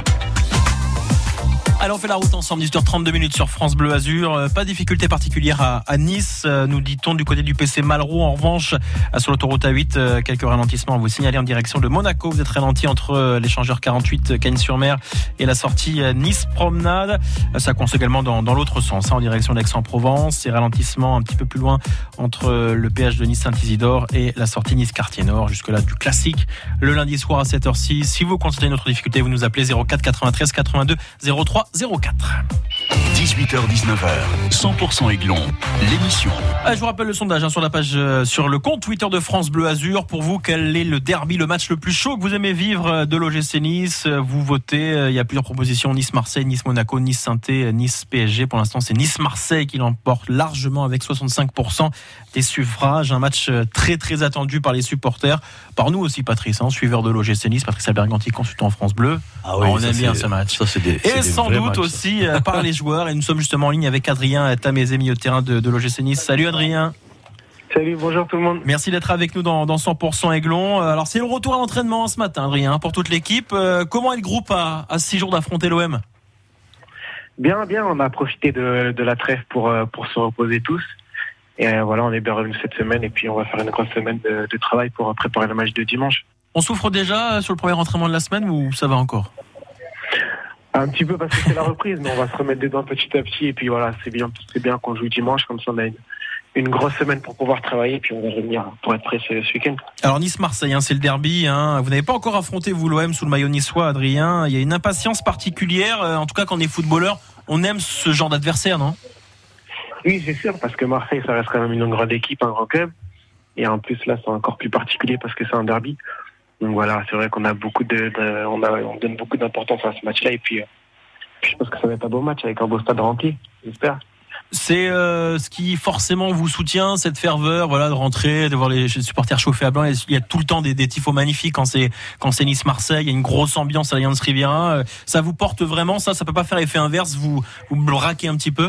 Speaker 3: Allez, on fait la route ensemble, dix heures trente-deux minutes sur France Bleu Azur. Euh, pas de difficulté particulière à, à Nice, euh, nous dit-on du côté du P C Malraux. En revanche, euh, sur l'autoroute A huit, euh, quelques ralentissements à vous signaler en direction de Monaco. Vous êtes ralenti entre euh, l'échangeur quarante-huit euh, Cagnes-sur-Mer et la sortie euh, Nice-Promenade. Euh, ça coince également dans, dans l'autre sens, hein, en direction d'Aix-en-Provence. Et ralentissements un petit peu plus loin entre euh, le péage de Nice-Saint-Isidore et la sortie Nice-Quartier-Nord. Jusque-là, du classique. Le lundi soir à sept heures six. Si vous constatez une autre difficulté, vous nous appelez zéro quatre quatre-vingt-treize quatre-vingt-deux zéro trois zéro quatre.
Speaker 1: dix-huit heures dix-neuf heures, cent pour cent Aiglon, l'émission.
Speaker 3: Ah, je vous rappelle le sondage hein, sur la page, euh, sur le compte Twitter de France Bleu Azur. Pour vous, quel est le derby, le match le plus chaud que vous aimez vivre de l'O G C Nice? Vous votez, euh, il y a plusieurs propositions, Nice-Marseille, Nice-Monaco, Nice-Saint-Étienne, Nice-P S G. Pour l'instant, c'est Nice-Marseille qui l'emporte largement avec soixante-cinq pour cent des suffrages. Un match très très attendu par les supporters, par nous aussi Patrice, hein, suiveur de l'O G C Nice, Patrice Alberganti, consultant France Bleu.
Speaker 4: Ah oui,
Speaker 3: Alors, on
Speaker 4: ça,
Speaker 3: aime bien
Speaker 4: c'est,
Speaker 3: ce match.
Speaker 4: Ça, c'est des, c'est
Speaker 3: et
Speaker 4: des
Speaker 3: sans doute
Speaker 4: matchs,
Speaker 3: aussi euh, par les joueurs. Et nous sommes justement en ligne avec Adrien Tamézé, milieu de terrain de, de l'O G C Nice. Salut Adrien.
Speaker 17: Salut, bonjour tout le monde.
Speaker 3: Merci d'être avec nous dans, dans cent pour cent Aiglon. Alors c'est le retour à l'entraînement ce matin, Adrien, pour toute l'équipe. Euh, comment est le groupe à, à six jours d'affronter l'O M?
Speaker 17: Bien, bien. On a profité de, de la trêve pour, pour se reposer tous. Et euh, voilà, on est bien revenus cette semaine et puis on va faire une grosse semaine de, de travail pour préparer le match de dimanche.
Speaker 3: On souffre déjà sur le premier entraînement de la semaine ou ça va encore?
Speaker 17: Un petit peu parce que c'est la reprise, mais on va se remettre dedans petit à petit. Et puis voilà, c'est bien, c'est bien qu'on joue dimanche, comme ça on a une, une grosse semaine pour pouvoir travailler. Et puis on va revenir pour être prêt ce, ce week-end.
Speaker 3: Alors Nice-Marseille, hein, c'est le derby. Hein. Vous n'avez pas encore affronté vous l'O M sous le maillot niçois, Adrien. Il y a une impatience particulière. En tout cas, quand on est footballeur, on aime ce genre d'adversaire, non?
Speaker 17: Oui, c'est sûr, parce que Marseille, ça reste quand même une grande équipe, un grand club. Et en plus, là, c'est encore plus particulier parce que c'est un derby. Donc voilà, c'est vrai qu'on a beaucoup de, de on, a, on donne beaucoup d'importance à ce match-là. Et puis, euh, je pense que ça va être un beau match avec un beau stade rempli, j'espère.
Speaker 3: C'est euh, ce qui forcément vous soutient, cette ferveur, voilà, de rentrer, de voir les supporters chauffés à blanc. Il y a tout le temps des, des tifos magnifiques quand c'est quand c'est Nice-Marseille. Il y a une grosse ambiance à l'Allianz Riviera. Ça vous porte vraiment, ça, ça peut pas faire effet inverse. Vous vous me braquez un petit peu?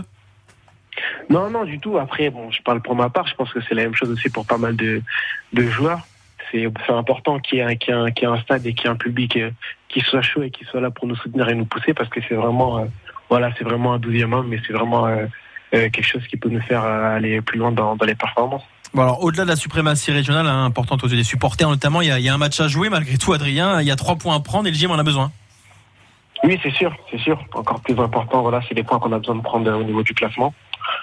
Speaker 17: Non, non, du tout. Après, bon, je parle pour ma part. Je pense que c'est la même chose aussi pour pas mal de, de joueurs. C'est, c'est important qu'il y ait un, qu'il y ait un, qu'il y ait un stade et qu'il y ait un public euh, qui soit chaud et qui soit là pour nous soutenir et nous pousser parce que c'est vraiment, euh, voilà, c'est vraiment un douzième homme, mais c'est vraiment euh, euh, quelque chose qui peut nous faire euh, aller plus loin dans, dans les performances.
Speaker 3: Bon alors, au-delà de la suprématie régionale, hein, importante aux yeux des supporters notamment, il y, a, il y a un match à jouer malgré tout, Adrien. Il y a trois points à prendre et le G M en a besoin.
Speaker 17: Oui, c'est sûr, c'est sûr. Encore plus important, voilà, c'est les points qu'on a besoin de prendre au niveau du classement.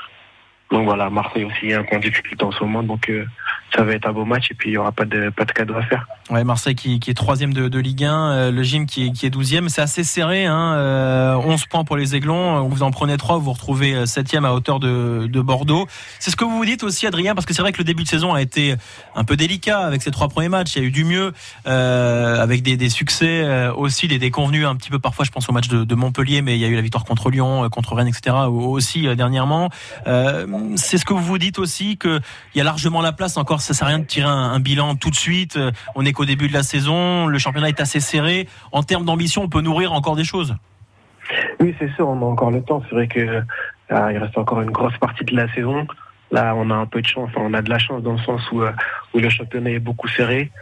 Speaker 17: Donc voilà, Marseille aussi a un point de difficulté en ce moment, donc euh, ça va être un beau match et puis il n'y aura pas de, pas de cadeau à faire.
Speaker 3: Ouais, Marseille qui, qui est troisième de, de Ligue un, euh, le Gym qui est, qui est douzième, c'est assez serré, hein, euh, onze points pour les Aiglons, vous en prenez trois, vous vous retrouvez septième à hauteur de, de Bordeaux. C'est ce que vous vous dites aussi, Adrien, parce que c'est vrai que le début de saison a été un peu délicat avec ces trois premiers matchs, il y a eu du mieux, euh, avec des, des succès euh, aussi, des déconvenus un petit peu parfois, je pense au match de, de Montpellier, mais il y a eu la victoire contre Lyon, contre Rennes, et cetera aussi euh, dernièrement. Euh, c'est ce que vous vous dites aussi, qu'il y a largement la place encore, ça sert à rien de tirer un, un bilan tout de suite, on n'est qu'au début de la saison, le championnat est assez serré, en termes d'ambition on peut nourrir encore des choses.
Speaker 17: Oui, c'est sûr, on a encore le temps, c'est vrai que euh, il reste encore une grosse partie de la saison, là on a un peu de chance, on a de la chance dans le sens où, euh, où le championnat est beaucoup serré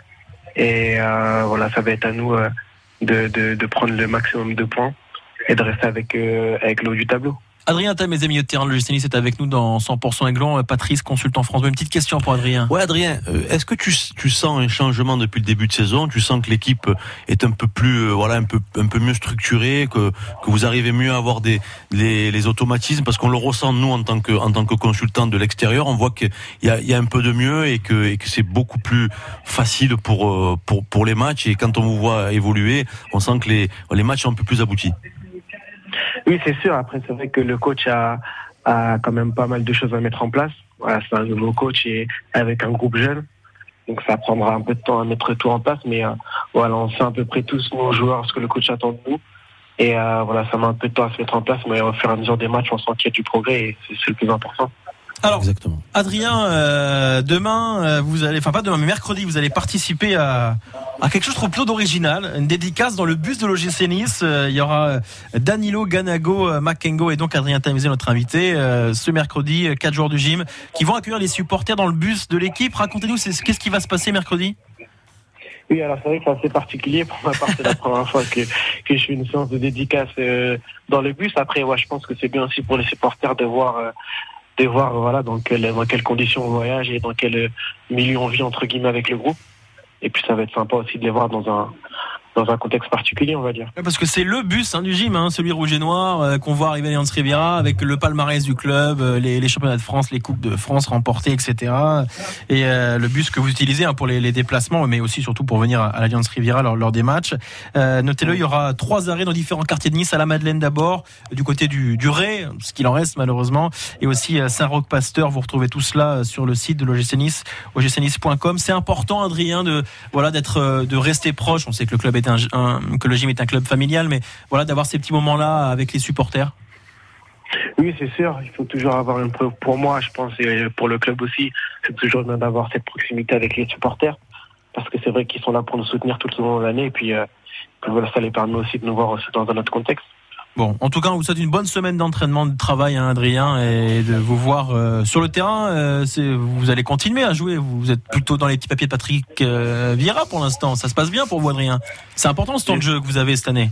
Speaker 17: et euh, voilà, ça va être à nous euh, de, de, de prendre le maximum de points et de rester avec, euh, avec le haut du tableau.
Speaker 3: Adrien Tamézé, milieu de terrain de l'O G C Nice, est avec nous dans cent pour cent Aiglon. Patrice, consultant France Bleu. Une petite question pour Adrien.
Speaker 4: Ouais, Adrien, est-ce que tu, tu sens un changement depuis le début de saison? Tu sens que l'équipe est un peu plus, euh, voilà, un peu, un peu mieux structurée, que, que vous arrivez mieux à avoir des, les, les automatismes? Parce qu'on le ressent, nous, en tant que, en tant que consultant de l'extérieur, on voit qu'il y a, il y a un peu de mieux et que, et que c'est beaucoup plus facile pour, pour, pour les matchs. Et quand on vous voit évoluer, on sent que les, les matchs sont un peu plus aboutis.
Speaker 17: Oui, c'est sûr. Après, c'est vrai que le coach a, a quand même pas mal de choses à mettre en place. Voilà, c'est un nouveau coach et avec un groupe jeune. Donc ça prendra un peu de temps à mettre tout en place, mais euh, voilà, on sait à peu près tous nos joueurs ce que le coach attend de nous. Et euh, voilà, ça met un peu de temps à se mettre en place, mais au fur et à mesure des matchs, on sent qu'il y a du progrès et c'est, c'est le plus important.
Speaker 3: Alors,
Speaker 4: exactement.
Speaker 3: Adrien, euh, demain, euh, vous allez, enfin pas demain, mais mercredi, vous allez participer à, à quelque chose de plutôt d'original, une dédicace dans le bus de l'O G C Nice. Euh, il y aura Danilo, Ganago, Makengo et donc Adrien Tamezé, notre invité, euh, ce mercredi, quatre joueurs du gym, qui vont accueillir les supporters dans le bus de l'équipe. Racontez-nous, c'est, qu'est-ce qui va se passer mercredi ?
Speaker 17: Oui, alors c'est vrai que c'est assez particulier. Pour ma part, c'est la première fois que, que je fais une séance de dédicace euh, dans le bus. Après, ouais, je pense que c'est bien aussi pour les supporters de voir... Euh, de voir voilà dans quelles dans quelles conditions on voyage et dans quel milieu on vit entre guillemets avec le groupe. Et puis ça va être sympa aussi de les voir dans un dans un contexte particulier, on va dire.
Speaker 3: Parce que c'est le bus hein, du gym, hein, celui rouge et noir euh, qu'on voit arriver à Allianz Riviera avec le palmarès du club, euh, les, les championnats de France, les coupes de France remportées, et cetera. Et euh, le bus que vous utilisez hein, pour les, les déplacements, mais aussi surtout pour venir à, à l'Allianz Riviera lors, lors des matchs. Euh, notez-le, il y aura trois arrêts dans différents quartiers de Nice, à la Madeleine d'abord, du côté du, du Ré, ce qu'il en reste malheureusement, et aussi à Saint-Roch-Pasteur. Vous retrouvez tout cela sur le site de l'O G C Nice, o g c nice point com. C'est important, Adrien, de voilà d'être de rester proche. On sait que le club est un, un que le gym est un club familial, mais voilà d'avoir ces petits moments-là avec les supporters.
Speaker 17: Oui, c'est sûr. Il faut toujours avoir une preuve. Pour moi, je pense, et pour le club aussi, c'est toujours bien d'avoir cette proximité avec les supporters, parce que c'est vrai qu'ils sont là pour nous soutenir tout au long de l'année, et puis, euh, puis voilà, ça les permet aussi de nous voir aussi dans un autre contexte.
Speaker 3: Bon, en tout cas, on vous souhaite une bonne semaine d'entraînement, de travail, hein, Adrien, et de vous voir euh, sur le terrain. Euh, c'est, vous allez continuer à jouer. Vous êtes plutôt dans les petits papiers de Patrick euh, Vieira pour l'instant. Ça se passe bien pour vous, Adrien. C'est important ce temps de jeu que vous avez cette année.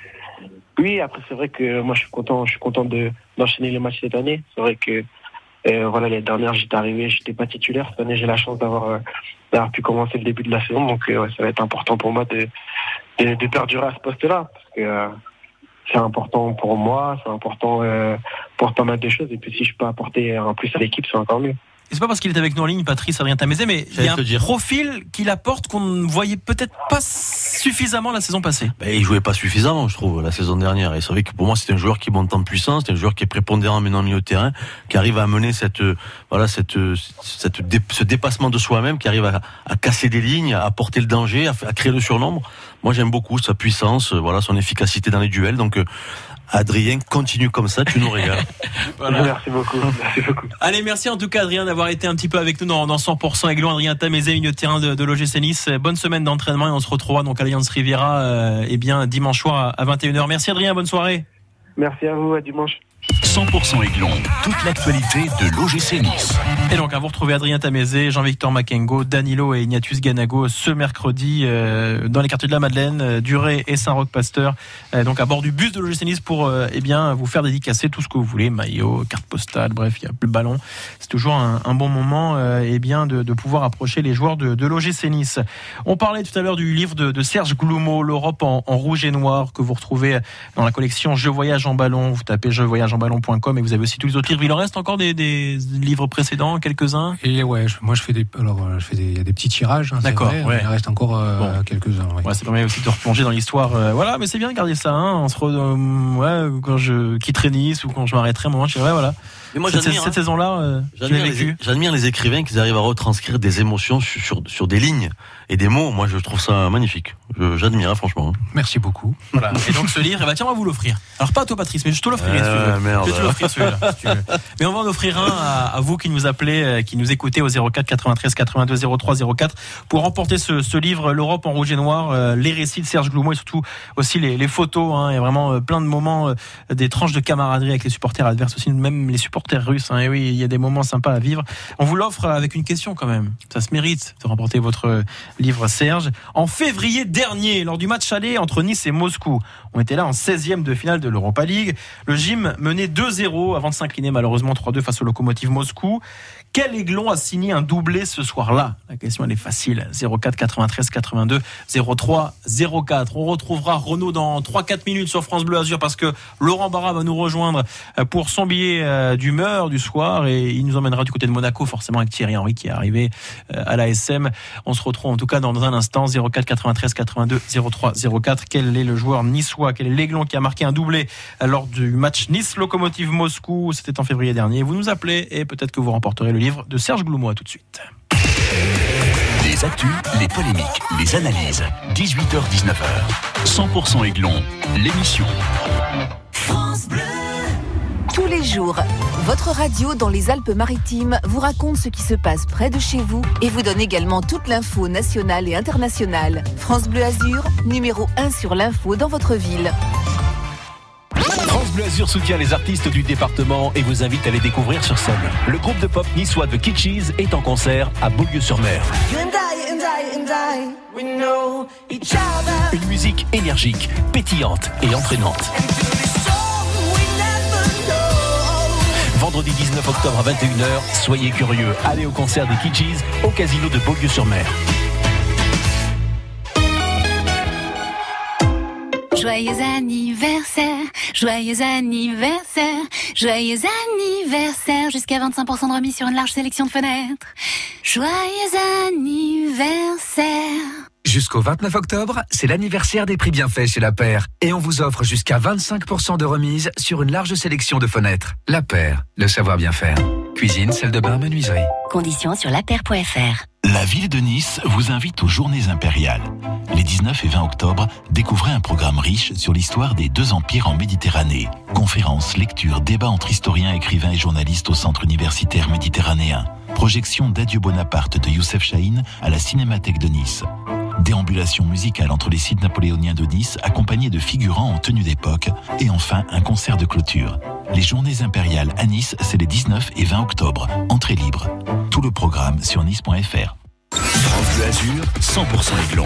Speaker 17: Oui, après c'est vrai que moi je suis content, je suis content de d'enchaîner les matchs cette année. C'est vrai que euh, voilà, les dernières j'étais arrivé, j'étais pas titulaire. Cette année j'ai la chance d'avoir euh, d'avoir pu commencer le début de la saison, donc euh, ouais, ça va être important pour moi de de, de perdurer à ce poste-là, parce que euh, c'est important pour moi, c'est important euh, pour pas mal de choses. Et puis si je peux apporter un plus à l'équipe, c'est encore mieux.
Speaker 3: Et c'est pas parce qu'il est avec nous en ligne, Patrice Adrien Tamezé, mais il y a un dire. profil qu'il apporte qu'on ne voyait peut-être pas suffisamment la saison passée.
Speaker 4: Ben, il jouait pas suffisamment, je trouve, la saison dernière. Et c'est vrai que pour moi, c'est un joueur qui monte en puissance, c'est un joueur qui est prépondérant maintenant au milieu de terrain, qui arrive à amener cette, voilà, cette, cette, ce dépassement de soi-même, qui arrive à, à casser des lignes, à apporter le danger, à, à créer le surnombre. Moi, j'aime beaucoup sa puissance, voilà, son efficacité dans les duels. Donc, Adrien, continue comme ça, tu nous régales.
Speaker 17: Voilà. Merci beaucoup. Merci beaucoup.
Speaker 3: Allez, merci en tout cas, Adrien, d'avoir été un petit peu avec nous dans, dans cent pour cent Aiglon. Adrien Tamezé, milieu de terrain de, de l'O G C Nice. Bonne semaine d'entraînement et on se retrouvera donc à l'Allianz Riviera euh, eh bien, dimanche soir à vingt et une heures. Merci Adrien, bonne soirée.
Speaker 17: Merci à vous, à dimanche.
Speaker 1: cent pour cent Aiglon, toute l'actualité de l'O G C Nice.
Speaker 3: Et donc, à vous retrouver Adrien Tamezé, Jean-Victor Makengo, Danilo et Ignatius Ganago ce mercredi euh, dans les quartiers de la Madeleine, euh, du Ré et Saint-Roch-Pasteur, euh, donc à bord du bus de l'O G C Nice pour euh, eh bien, vous faire dédicacer tout ce que vous voulez, maillot, carte postale, bref, il y a plus de ballon. C'est toujours un, un bon moment euh, eh bien, de, de pouvoir approcher les joueurs de, de l'O G C Nice. On parlait tout à l'heure du livre de, de Serge Gloumo, l'Europe en, en rouge et noir, que vous retrouvez dans la collection Je voyage en ballon. Vous tapez je voyage en ballon point com et vous avez aussi tous les autres livres. Il en reste encore des, des livres précédents, quelques-uns.
Speaker 5: Et ouais, je, moi je fais des, alors je fais des, il y a des petits tirages. Hein,
Speaker 3: D'accord.
Speaker 5: C'est vrai,
Speaker 3: Ouais.
Speaker 5: Il en reste encore euh,
Speaker 3: Bon.
Speaker 5: quelques-uns. Ouais.
Speaker 3: Ouais, ça permet aussi de replonger dans l'histoire. Euh, voilà, mais c'est bien de garder ça. Hein. On se re, euh, ouais, quand je quitterai Nice ou quand je m'arrêterai, un moment, je dirais ouais, voilà.
Speaker 4: Mais moi,
Speaker 3: cette,
Speaker 4: j'admire,
Speaker 3: cette
Speaker 4: hein.
Speaker 3: saison-là, euh, je l'ai
Speaker 4: J'admire
Speaker 3: vécu.
Speaker 4: les, j'admire les écrivains qui arrivent à retranscrire des émotions sur, sur, sur des lignes et des mots. Moi, je trouve ça magnifique. Je, j'admire, hein, franchement.
Speaker 5: Merci beaucoup.
Speaker 3: Voilà. Et donc ce livre, eh ben, tiens, on va vous l'offrir. Alors pas à toi, Patrice, mais je te l'offrirai.
Speaker 4: Euh,
Speaker 3: si tu veux.
Speaker 4: merde.
Speaker 3: Je vais te l'offrir celui-là. Si tu veux. Mais on va en offrir un à, à vous qui nous appelez, euh, qui nous écoutez au zéro quatre quatre-vingt-treize quatre-vingt-deux zéro trois zéro quatre pour remporter ce, ce livre, l'Europe en rouge et noir, euh, les récits de Serge Gloumo et surtout aussi les, les photos. Hein, il y a vraiment euh, plein de moments, euh, des tranches de camaraderie avec les supporters adverses aussi, même les supporters russes. Hein, et oui, il y a des moments sympas à vivre. On vous l'offre avec une question quand même. Ça se mérite de remporter votre livre, Serge. En février dernier, lors du match aller entre Nice et Moscou, on était là en seizième de finale de l'Europa League. Le gym menait deux zéro avant de s'incliner malheureusement trois deux face au Lokomotiv Moscou. Quel Aiglon a signé un doublé ce soir-là? La question elle est facile. zéro quatre quatre-vingt-treize quatre-vingt-deux zéro trois zéro quatre. On retrouvera Renaud dans trois quatre minutes sur France Bleu Azur parce que Laurent Barra va nous rejoindre pour son billet d'humeur du soir et il nous emmènera du côté de Monaco forcément avec Thierry Henry qui est arrivé à l'A S M. On se retrouve en tout cas dans un instant. Zéro quatre quatre-vingt-treize quatre-vingt-deux zéro trois zéro quatre. Quel est le joueur niçois? Quel est l'Aiglon qui a marqué un doublé lors du match Nice-Lorient? Lokomotiv Moscou, c'était en février dernier. Vous nous appelez et peut-être que vous remporterez le livre de Serge Gloumois tout de suite.
Speaker 1: Les actus, les polémiques, les analyses. dix-huit heures dix-neuf heures. cent pour cent Aiglon, l'émission.
Speaker 7: France Bleu. Tous les jours, votre radio dans les Alpes-Maritimes vous raconte ce qui se passe près de chez vous et vous donne également toute l'info nationale et internationale. France Bleu Azur, numéro un sur l'info dans votre ville.
Speaker 18: France Bleu Azur soutient les artistes du département et vous invite à les découvrir sur scène. Le groupe de pop niçois The Kitchies est en concert à Beaulieu-sur-Mer. Une musique énergique, pétillante et entraînante. Vendredi dix-neuf octobre à vingt et une heures, soyez curieux, allez au concert des Kitchies au casino de Beaulieu-sur-Mer.
Speaker 19: Joyeux anniversaire, joyeux anniversaire, joyeux anniversaire, jusqu'à vingt-cinq pour cent de remise sur une large sélection de fenêtres. Joyeux anniversaire.
Speaker 20: Jusqu'au vingt-neuf octobre, c'est l'anniversaire des prix bienfaits chez La Paire. Et on vous offre jusqu'à vingt-cinq pour cent de remise sur une large sélection de fenêtres. La Paire, le savoir bien faire. Cuisine, salle de bain, menuiserie.
Speaker 19: Conditions sur lapaire point f r.
Speaker 1: La ville de Nice vous invite aux Journées impériales. Les dix-neuf et vingt octobre, découvrez un programme riche sur l'histoire des deux empires en Méditerranée. Conférences, lectures, débats entre historiens, écrivains et journalistes au Centre universitaire méditerranéen. Projection d'Adieu Bonaparte de Youssef Chahine à la Cinémathèque de Nice. Déambulation musicale entre les sites napoléoniens de Nice accompagnés de figurants en tenue d'époque. Et enfin, un concert de clôture. Les Journées impériales à Nice, c'est les dix-neuf et vingt octobre. Entrée libre. Tout le programme sur nice point f r. France Bleu Azur, cent pour cent Aiglon.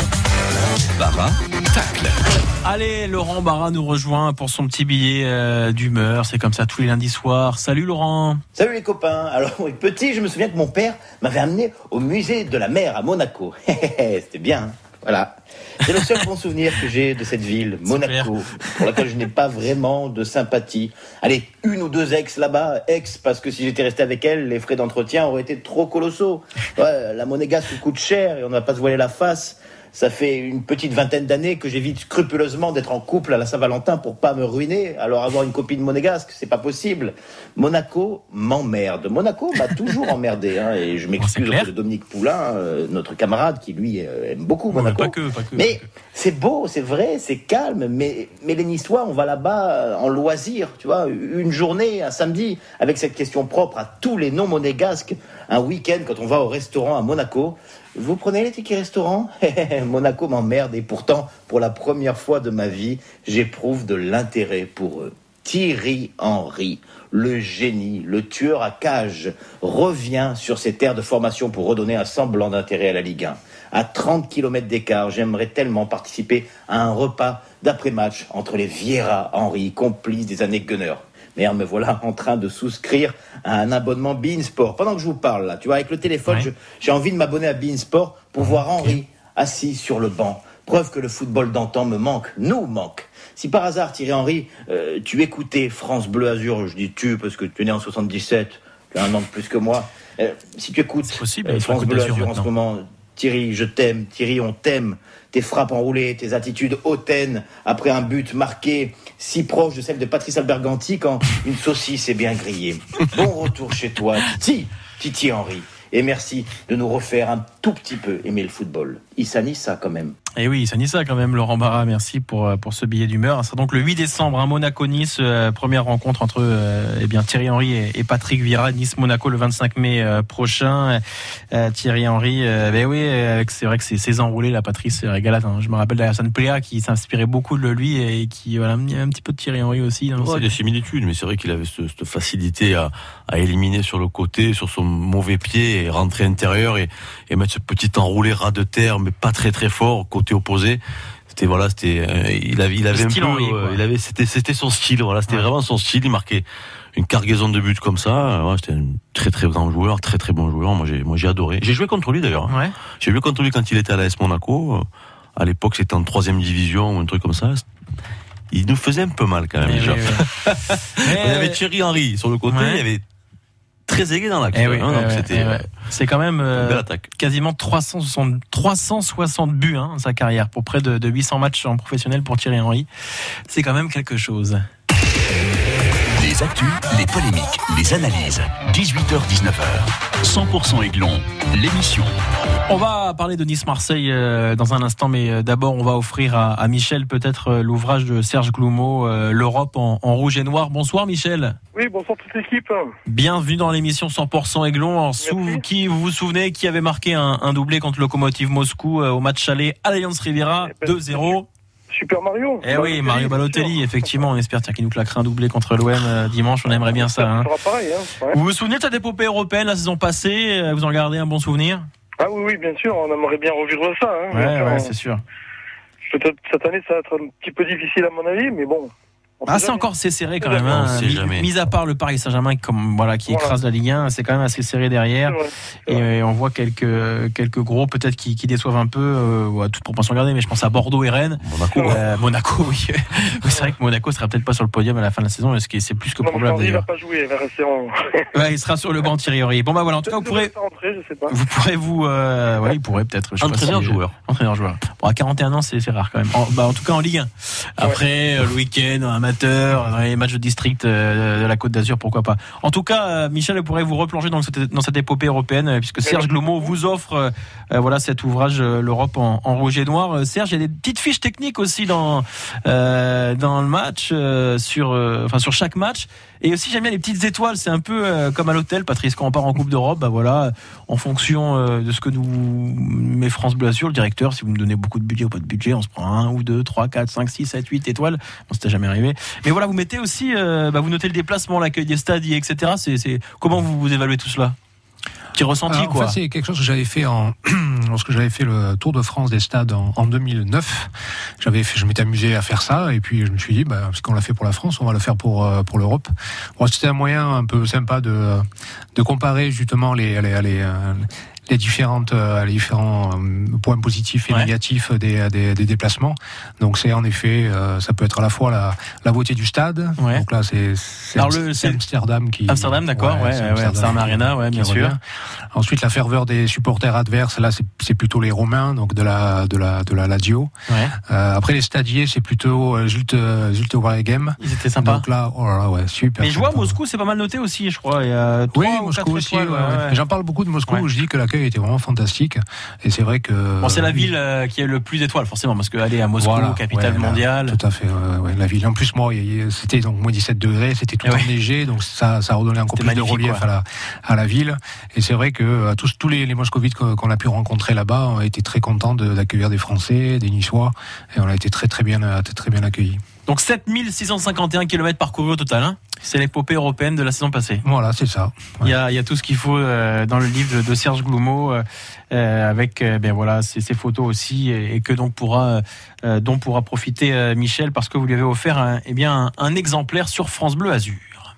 Speaker 1: Barra, tacle.
Speaker 3: Allez, Laurent Barra nous rejoint pour son petit billet euh, d'humeur. C'est comme ça tous les lundis soirs. Salut Laurent.
Speaker 21: Salut les copains. Alors, petit, je me souviens que mon père m'avait amené au musée de la mer à Monaco. C'était bien, hein. Voilà. C'est le seul bon souvenir que j'ai de cette ville, Monaco, pour laquelle je n'ai pas vraiment de sympathie. Allez, une ou deux ex là-bas, ex, parce que si j'étais resté avec elle, les frais d'entretien auraient été trop colossaux. Ouais, la monégasque coûte cher et on ne va pas se voiler la face. Ça fait une petite vingtaine d'années que j'évite scrupuleusement d'être en couple à la Saint-Valentin pour pas me ruiner. Alors avoir une copine monégasque, c'est pas possible. Monaco m'emmerde. Monaco m'a toujours emmerdé, hein, et je m'excuse auprès de Dominique Poulain, euh, notre camarade qui lui euh, aime beaucoup Monaco.
Speaker 3: Ouais, pas que, pas que,
Speaker 21: mais
Speaker 3: pas que.
Speaker 21: C'est beau, c'est vrai, c'est calme. Mais mais les Niçois, on va là-bas en loisir, tu vois, une journée, un samedi, avec cette question propre à tous les non monégasques. Un week-end quand on va au restaurant à Monaco. Vous prenez les tickets restaurants ? Monaco m'emmerde et pourtant, pour la première fois de ma vie, j'éprouve de l'intérêt pour eux. Thierry Henry, le génie, le tueur à cages, revient sur ses terres de formation pour redonner un semblant d'intérêt à la Ligue un. À trente kilomètres d'écart, j'aimerais tellement participer à un repas d'après-match entre les Vieira, Henry, complices des années Gunner. Merde, me voilà en train de souscrire à un abonnement beIN Sport. Pendant que je vous parle, là, tu vois, avec le téléphone, ouais. je, j'ai envie de m'abonner à beIN Sport pour ouais, voir Henry okay. assis sur le banc. Preuve que le football d'antan me manque, nous manque. Si par hasard, Thierry Henry, euh, tu écoutais France Bleu Azur, je dis tu parce que tu es né en soixante-dix-sept, tu as un an de plus que moi. Euh, si tu écoutes
Speaker 3: possible,
Speaker 21: euh, France Bleu Azur en ce moment, Thierry, je t'aime. Thierry, on t'aime. Tes frappes enroulées, tes attitudes hautaines après un but marqué si proche de celle de Patrice Alberganti quand une saucisse est bien grillée. Bon retour chez toi, Titi, Titi Henry. Et merci de nous refaire un tout petit peu aimer le football. Issa Nissa quand même.
Speaker 3: Et oui, Issa Nissa quand même, Laurent Barra, merci pour, pour ce billet d'humeur. Ce sera donc le huit décembre, hein, Monaco-Nice, euh, première rencontre entre euh, eh bien, Thierry Henry et, et Patrick Vieira. Nice-Monaco le vingt-cinq mai euh, prochain. Euh, Thierry Henry, euh, ben oui, euh, c'est vrai que c'est, c'est enroulé, la Patrice régalate. Hein. Je me rappelle d'Alassane Plea qui s'inspirait beaucoup de lui et qui, voilà, il y a un petit peu de Thierry Henry aussi. Hein,
Speaker 4: ouais,
Speaker 3: c'est...
Speaker 4: des similitudes, mais c'est vrai qu'il avait ce, cette facilité à, à éliminer sur le côté, sur son mauvais pied et rentrer intérieur et, et mettre ce petit enroulé ras de terre, mais pas très très fort, côté opposé. C'était voilà, c'était euh, il avait il avait un peu Henry, euh, il avait c'était c'était son style, voilà, c'était ouais. vraiment son style, il marquait une cargaison de buts comme ça, ouais, c'était un très très grand joueur, très très bon joueur. Moi j'ai moi j'ai adoré. J'ai joué contre lui d'ailleurs.
Speaker 3: Ouais.
Speaker 4: J'ai joué contre lui quand il était à l'A S Monaco. À l'époque, c'était en troisième division ou un truc comme ça. Il nous faisait un peu mal quand même.
Speaker 3: Oui, oui, oui.
Speaker 4: Il y avait Thierry Henry sur le côté, ouais. il y avait très aiguë dans l'axe.
Speaker 3: Eh oui,
Speaker 4: hein,
Speaker 3: ouais,
Speaker 4: donc
Speaker 3: ouais,
Speaker 4: c'était,
Speaker 3: ouais. C'est quand même euh, quasiment trois cent soixante, trois cent soixante buts hein, sa carrière pour près de, de huit cents matchs en professionnel pour Thierry Henry. C'est quand même quelque chose.
Speaker 1: Les Les actus, les polémiques, les analyses. dix-huit heures dix-neuf heures. cent pour cent Aiglon, l'émission.
Speaker 3: On va parler de Nice-Marseille euh, dans un instant, mais euh, d'abord on va offrir à, à Michel peut-être euh, l'ouvrage de Serge Gloumo, euh, L'Europe en, en rouge et noir. Bonsoir Michel.
Speaker 8: Oui, bonsoir toute l'équipe.
Speaker 3: Bienvenue dans l'émission cent pour cent Aiglon. En sou- qui, vous vous souvenez, qui avait marqué un, un doublé contre Lokomotiv Moscou euh, au match aller à l'Allianz Riviera, eh ben, deux zéro.
Speaker 8: Super Mario.
Speaker 3: Eh oui, Mario Balotelli, effectivement. On espère qu'il nous claquera un doublé contre l'O M euh, dimanche. On aimerait bien ça. Hein.
Speaker 8: Ça sera pareil, hein. Ouais.
Speaker 3: Vous vous souvenez de cette épopée européenne la saison passée? Vous en gardez un bon souvenir?
Speaker 8: Ah oui, oui, bien sûr. On aimerait bien revivre ça. Hein.
Speaker 3: Ouais,
Speaker 8: sûr,
Speaker 3: ouais,
Speaker 8: on...
Speaker 3: c'est sûr.
Speaker 8: Peut-être cette année, ça va être un petit peu difficile à mon avis, mais bon.
Speaker 3: Ah, c'est encore c'est serré quand même. Hein. Mis, mis à part le Paris Saint-Germain comme voilà qui voilà. écrase la Ligue un, c'est quand même assez serré derrière. Ouais, et vrai. on voit quelques quelques gros peut-être qui, qui déçoivent un peu, euh, à toute proportion gardée. Mais je pense à Bordeaux et Rennes.
Speaker 4: Monaco.
Speaker 3: Euh, Monaco, oui. c'est vrai que Monaco sera peut-être pas sur le podium à la fin de la saison, ce qui c'est plus que
Speaker 8: non,
Speaker 3: probable.
Speaker 8: Il va pas jouer, il va rester en.
Speaker 3: ouais, il sera sur le banc Thierry Henry. Bon bah voilà. En tout cas, vous pourrez.
Speaker 8: Rentrer, je sais pas.
Speaker 3: Vous pourrez vous. Euh, ouais, il pourrait peut-être.
Speaker 4: Entraîneur joueur.
Speaker 3: Entraîneur joueur. Bon, à quarante et un ans, c'est, c'est rare quand même. En, bah, en tout cas en Ligue un. Après ouais. le week-end, amateur. Les matchs de district de la Côte d'Azur, pourquoi pas. En tout cas, Michel pourrait vous replonger dans cette, dans cette épopée européenne, puisque Serge Gloumo vous offre euh, voilà, cet ouvrage, L'Europe en, en rouge et noir. Serge, il y a des petites fiches techniques aussi dans, euh, dans le match, euh, sur, euh, enfin, sur chaque match. Et aussi, j'aime bien les petites étoiles. C'est un peu euh, comme à l'hôtel, Patrice, quand on part en Coupe d'Europe, bah voilà, en fonction euh, de ce que nous met France Bleu Azur, le directeur, si vous me donnez beaucoup de budget ou pas de budget, on se prend un ou deux, trois, quatre, cinq, six, sept, huit étoiles. Bon, c'était jamais arrivé. Mais voilà, vous mettez aussi, euh, bah, vous notez le déplacement, l'accueil des stades, et cetera. C'est, c'est, comment vous, vous évaluez tout cela? Petit ressenti,
Speaker 5: Alors,
Speaker 3: quoi.
Speaker 5: En fait, c'est quelque chose que j'avais fait en, lorsque j'avais fait le Tour de France des stades en, en deux mille neuf. J'avais fait, je m'étais amusé à faire ça, et puis je me suis dit, bah, puisqu'on l'a fait pour la France, on va le faire pour, pour l'Europe. Bon, c'était un moyen un peu sympa de, de comparer justement les, les, les, les différentes, les différents points positifs et ouais. négatifs des, des, des déplacements. Donc c'est en effet, ça peut être à la fois la, la beauté du stade. Ouais. Donc là, c'est, c'est, Alors le, c'est Amsterdam qui.
Speaker 3: Amsterdam, d'accord, ouais, ouais, Amsterdam, ouais, Amsterdam Arena, ouais, bien sûr. Revient.
Speaker 5: Ensuite, la ferveur des supporters adverses, là, c'est, c'est plutôt les Romains, donc de la, de la, de la Lazio. Ouais. Euh, après, les stadiers, c'est plutôt Zulte, Zulte Waregem.
Speaker 3: Ils étaient sympas.
Speaker 5: Donc là, oh là là, ouais, super.
Speaker 3: Mais je vois Moscou, c'est pas mal noté aussi, je crois. Il y a
Speaker 5: oui, Moscou aussi. Étoiles, ouais, ouais. J'en parle beaucoup de Moscou, ouais. où je dis que l'accueil était vraiment fantastique. Et c'est vrai que.
Speaker 3: Bon, c'est la ville euh, qui a le plus d'étoiles, forcément, parce qu'aller à Moscou, voilà, capitale ouais, mondiale.
Speaker 5: Là, tout à fait, ouais, ouais, la ville. En plus, moi, c'était donc moins dix-sept degrés, c'était tout ouais. enneigé, donc ça, ça redonnait encore c'était plus de relief à la, à la ville. Et c'est vrai que tous, tous les, les moscovites qu'on a pu rencontrer là-bas ont été très contents de, d'accueillir des Français, des Niçois, et on a été très, très bien, très bien accueillis.
Speaker 3: Donc sept mille six cent cinquante et un kilomètres parcourus au total, hein. C'est l'épopée européenne de la saison passée.
Speaker 5: Voilà, c'est ça.
Speaker 3: Ouais. Il y a, il y a tout ce qu'il faut euh, dans le livre de, de Serge Gloumo, euh, avec euh, ben voilà ces, ces photos aussi, et, et que donc pourra, euh, dont pourra profiter euh, Michel, parce que vous lui avez offert un, eh bien un, un exemplaire sur France Bleu Azur.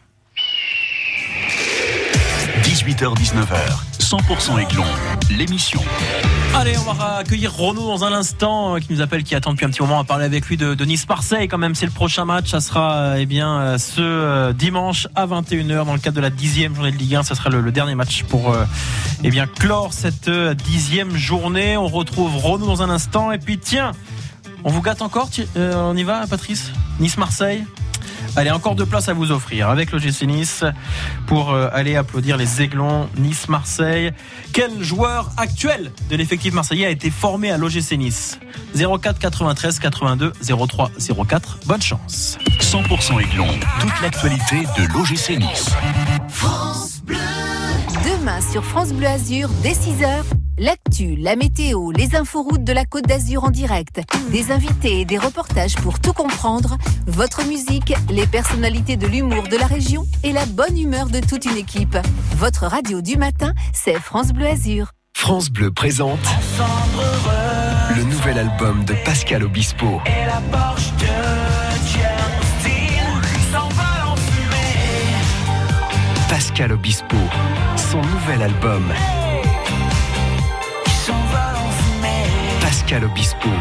Speaker 1: dix-huit heures dix-neuf heures, cent pour cent Aiglon, l'émission.
Speaker 3: Allez, on va accueillir Renaud dans un instant, qui nous appelle, qui attend depuis un petit moment. On va parler avec lui de, de Nice-Marseille quand même. C'est le prochain match. Ça sera eh bien ce dimanche à vingt et une heures dans le cadre de la dixième journée de Ligue un. Ça sera le, le dernier match pour eh bien clore cette dixième journée. On retrouve Renaud dans un instant. Et puis tiens, on vous gâte encore. euh, On y va, Patrice? Nice-Marseille. Allez, encore deux places à vous offrir avec l'O G C Nice pour euh, aller applaudir les Aiglons. Nice-Marseille. Quel joueur actuel de l'effectif marseillais a été formé à l'O G C Nice? zéro quatre quatre-vingt-treize quatre-vingt-deux zéro trois zéro quatre. Bonne chance.
Speaker 1: cent pour cent Aiglon, toute l'actualité de l'O G C Nice.
Speaker 7: France Bleu. Demain sur France Bleu Azur, dès six heures, l'actu, la météo, les inforoutes de la Côte d'Azur en direct, des invités et des reportages pour tout comprendre, votre musique, les personnalités de l'humour de la région et la bonne humeur de toute une équipe. Votre radio du matin, c'est France Bleu Azur.
Speaker 22: France Bleu présente le nouvel album de Pascal Obispo.
Speaker 23: Et la Porsche de s'envole en fumée.
Speaker 22: Pascal Obispo, son nouvel album. Pascal Obispo.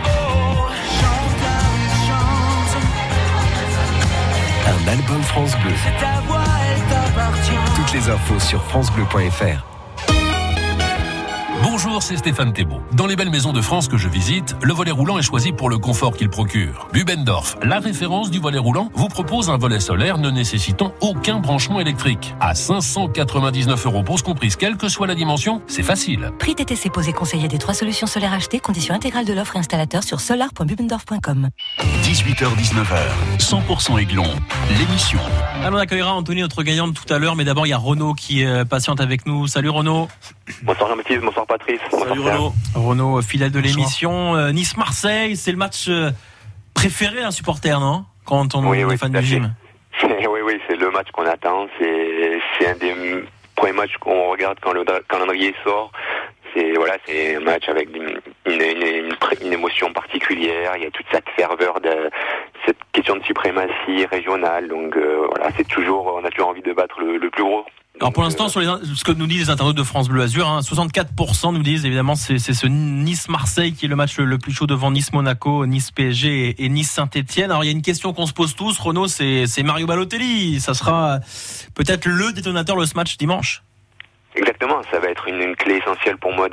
Speaker 22: Un album France Bleu. Toutes les infos sur francebleu point f r.
Speaker 6: Bonjour, c'est Stéphane Thébault. Dans les belles maisons de France que je visite, le volet roulant est choisi pour le confort qu'il procure. Bubendorf, la référence du volet roulant, vous propose un volet solaire ne nécessitant aucun branchement électrique. À cinq cent quatre-vingt-dix-neuf euros, pose comprise, quelle que soit la dimension, c'est facile.
Speaker 9: Prix T T C posé conseillé des trois solutions solaires achetées, condition intégrale de l'offre et installateur sur solar point bubendorf point com.
Speaker 1: dix-huit heures dix-neuf heures, cent pour cent Aiglon, l'émission.
Speaker 3: Alors on accueillera Anthony, notre gagnante, tout à l'heure, mais d'abord il y a Renaud qui est patiente avec nous. Salut Renaud.
Speaker 10: Bonsoir Jean-Baptiste, bonsoir Patrice.
Speaker 3: Salut Renaud. Renaud, fidèle de l'émission. Euh, Nice-Marseille, c'est le match euh, préféré d'un supporter, non? Quand on
Speaker 10: oui,
Speaker 3: est
Speaker 10: oui,
Speaker 3: fan du gym.
Speaker 10: Oui, oui, c'est le match qu'on attend. C'est, c'est un des premiers matchs qu'on regarde quand le calendrier sort. C'est, voilà, c'est un match avec une, une, une, une émotion particulière. Il y a toute cette ferveur de cette question de suprématie régionale. Donc euh, voilà, c'est toujours, on a toujours envie de battre le, le plus gros.
Speaker 3: Alors pour l'instant, sur les, ce que nous disent les internautes de France Bleu Azur, hein, soixante-quatre pour cent nous disent évidemment c'est, c'est ce Nice-Marseille qui est le match le, le plus chaud devant Nice-Monaco, Nice-P S G et, et Nice-Saint-Etienne. Alors il y a une question qu'on se pose tous, Renaud, c'est, c'est Mario Balotelli. Ça sera peut-être le détonateur de ce match dimanche.
Speaker 10: Exactement, ça va être une, une clé essentielle pour moi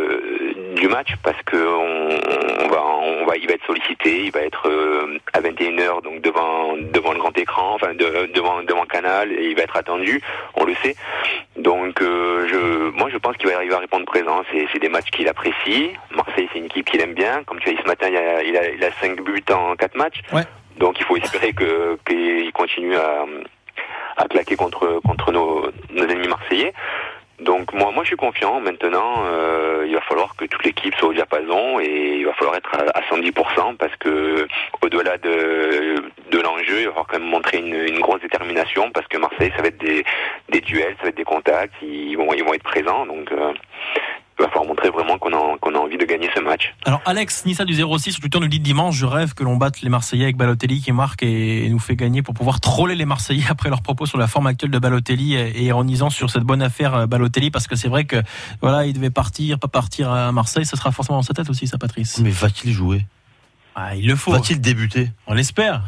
Speaker 10: de, du match parce que on, on va, on va, il va être sollicité, il va être euh, à vingt et une heures donc devant devant le grand écran, enfin de, devant devant Canal et il va être attendu, on le sait. Donc euh, je, moi je pense qu'il va arriver à répondre présent. C'est, c'est des matchs qu'il apprécie. Marseille c'est une équipe qu'il aime bien. Comme tu as dit ce matin, il a il a, il a cinq buts en quatre matchs.
Speaker 3: Ouais.
Speaker 10: Donc il faut espérer que qu'il continue à à claquer contre contre nos nos ennemis marseillais. Donc moi, moi je suis confiant. Maintenant, euh, il va falloir que toute l'équipe soit au diapason et il va falloir être à, à cent dix pour cent parce que au-delà de, de l'enjeu, il va falloir quand même montrer une, une grosse détermination parce que Marseille, ça va être des, des duels, ça va être des contacts, ils vont, ils vont être présents. Donc euh, il va falloir montrer vraiment qu'on a, qu'on a envie de gagner ce match.
Speaker 3: Alors Alex Nissa du zéro six sur Twitter nous dit dimanche, je rêve que l'on batte les Marseillais avec Balotelli qui marque et, et nous fait gagner pour pouvoir troller les Marseillais après leurs propos sur la forme actuelle de Balotelli et, et ironisant sur cette bonne affaire Balotelli parce que c'est vrai que voilà, il devait partir, pas partir à Marseille, ça sera forcément dans sa tête aussi ça Patrice.
Speaker 4: Mais va-t-il jouer?
Speaker 3: Ah, il le faut.
Speaker 4: Va-t-il débuter?
Speaker 3: On l'espère.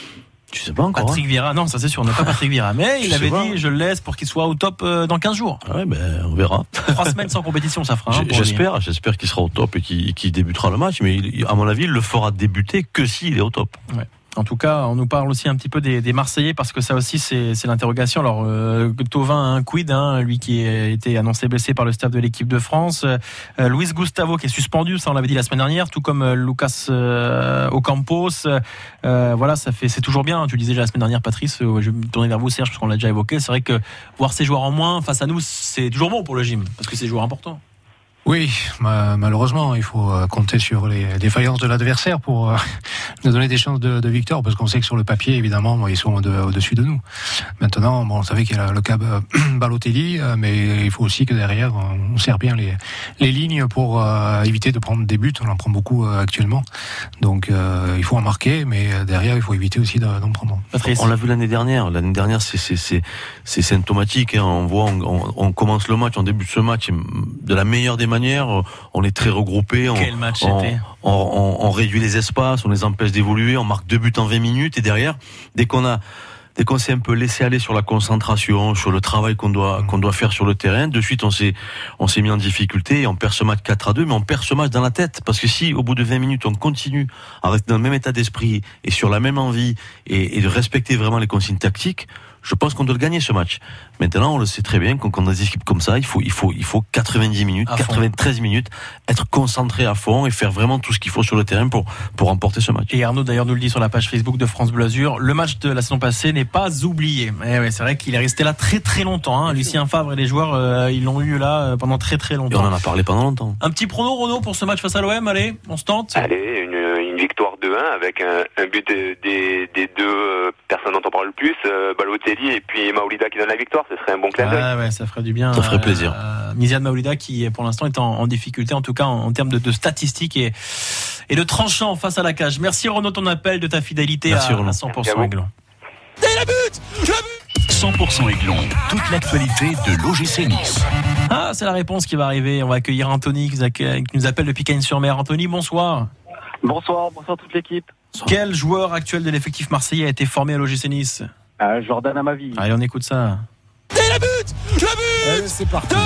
Speaker 4: Tu sais pas encore.
Speaker 3: Patrick Vieira, non, ça c'est sûr, on n'est pas Patrick Vieira. Mais il avait dit, je le laisse pour qu'il soit au top euh, dans quinze jours.
Speaker 4: Ouais, ben, on verra.
Speaker 3: Trois semaines sans compétition, ça fera. Hein,
Speaker 4: j'espère, lui. j'espère qu'il sera au top et qu'il, qu'il débutera le match. Mais il, à mon avis, il le fera débuter que s'il est au top.
Speaker 3: Ouais. En tout cas, on nous parle aussi un petit peu des, des Marseillais parce que ça aussi c'est, c'est l'interrogation. Alors, euh, Thauvin a un quid, hein, lui qui a été annoncé blessé par le staff de l'équipe de France. Euh, Luis Gustavo qui est suspendu, ça on l'avait dit la semaine dernière, tout comme euh, Lucas euh, Ocampos. Euh, voilà, ça fait, c'est toujours bien. Tu le disais déjà la semaine dernière, Patrice. Euh, je vais me tourner vers vous, Serge, parce qu'on l'a déjà évoqué. C'est vrai que voir ces joueurs en moins face à nous, c'est toujours bon pour le gym parce que c'est des joueurs importants.
Speaker 5: Oui, malheureusement, il faut compter sur les défaillances de l'adversaire pour euh, nous donner des chances de, de victoire, parce qu'on sait que sur le papier, évidemment, bon, ils sont au, au-dessus de nous. Maintenant, bon, on savait qu'il y a le cas euh, Balotelli, euh, mais il faut aussi que derrière, on serre bien les, les lignes pour euh, éviter de prendre des buts. On en prend beaucoup euh, actuellement, donc euh, il faut en marquer, mais derrière, il faut éviter aussi d'en prendre.
Speaker 4: Patrice. On l'a vu l'année dernière. L'année dernière, c'est, c'est, c'est, c'est symptomatique. Hein. On voit, on, on commence le match, on débute ce match de la meilleure des manière, on est très regroupés, on,
Speaker 3: Quel match
Speaker 4: on,
Speaker 3: c'était
Speaker 4: on, on, on réduit les espaces, on les empêche d'évoluer, on marque deux buts en vingt minutes et derrière, dès qu'on a dès qu'on s'est un peu laissé aller sur la concentration, sur le travail qu'on doit qu'on doit faire sur le terrain, de suite on s'est on s'est mis en difficulté et on perd ce match quatre à deux, mais on perd ce match dans la tête parce que si au bout de vingt minutes on continue à rester dans le même état d'esprit et sur la même envie et, et de respecter vraiment les consignes tactiques, je pense qu'on doit le gagner ce match. Maintenant, on le sait très bien, quand on a des équipes comme ça, il faut, il faut, il faut quatre-vingt-dix minutes, quatre-vingt-treize minutes, être concentré à fond et faire vraiment tout ce qu'il faut sur le terrain pour, pour remporter ce match.
Speaker 3: Et Arnaud, d'ailleurs, nous le dit sur la page Facebook de France Bleu Azur, le match de la saison passée n'est pas oublié. Eh ouais, c'est vrai qu'il est resté là très très longtemps, hein. Lucien Favre et les joueurs, euh, ils l'ont eu là pendant très très longtemps.
Speaker 4: Et on en a parlé pendant longtemps.
Speaker 3: Un petit prono, Renaud, pour ce match face à l'O M, allez, on se tente.
Speaker 10: Allez, une, une victoire deux un avec un, un but des, des, des deux personnes dont on parle le plus, euh, Balotelli et puis Maolida qui donne la victoire, ce serait un bon clin d'œil.
Speaker 3: Ah ouais, ça ferait du bien.
Speaker 4: Ça ferait plaisir.
Speaker 3: Euh, Miziane Maolida qui pour l'instant est en, en difficulté, en tout cas en, en termes de, de statistiques et, et de tranchant face à la cage. Merci Renaud, ton appel, de ta fidélité. Merci, à, à cent pour cent Aiglon.
Speaker 1: Et la but, la but cent pour cent Aiglon, toute l'actualité de l'O G C Nice.
Speaker 3: Ah, c'est la réponse qui va arriver. On va accueillir Anthony qui nous appelle depuis Cagnes-sur-Mer. Anthony, bonsoir.
Speaker 24: Bonsoir, bonsoir toute l'équipe.
Speaker 3: Quel joueur actuel de l'effectif marseillais a été formé à l'O G C Nice?
Speaker 24: euh, Jordan Amavi.
Speaker 3: Allez, on écoute ça.
Speaker 1: Et la but, la but
Speaker 2: Allez, c'est parti.
Speaker 1: de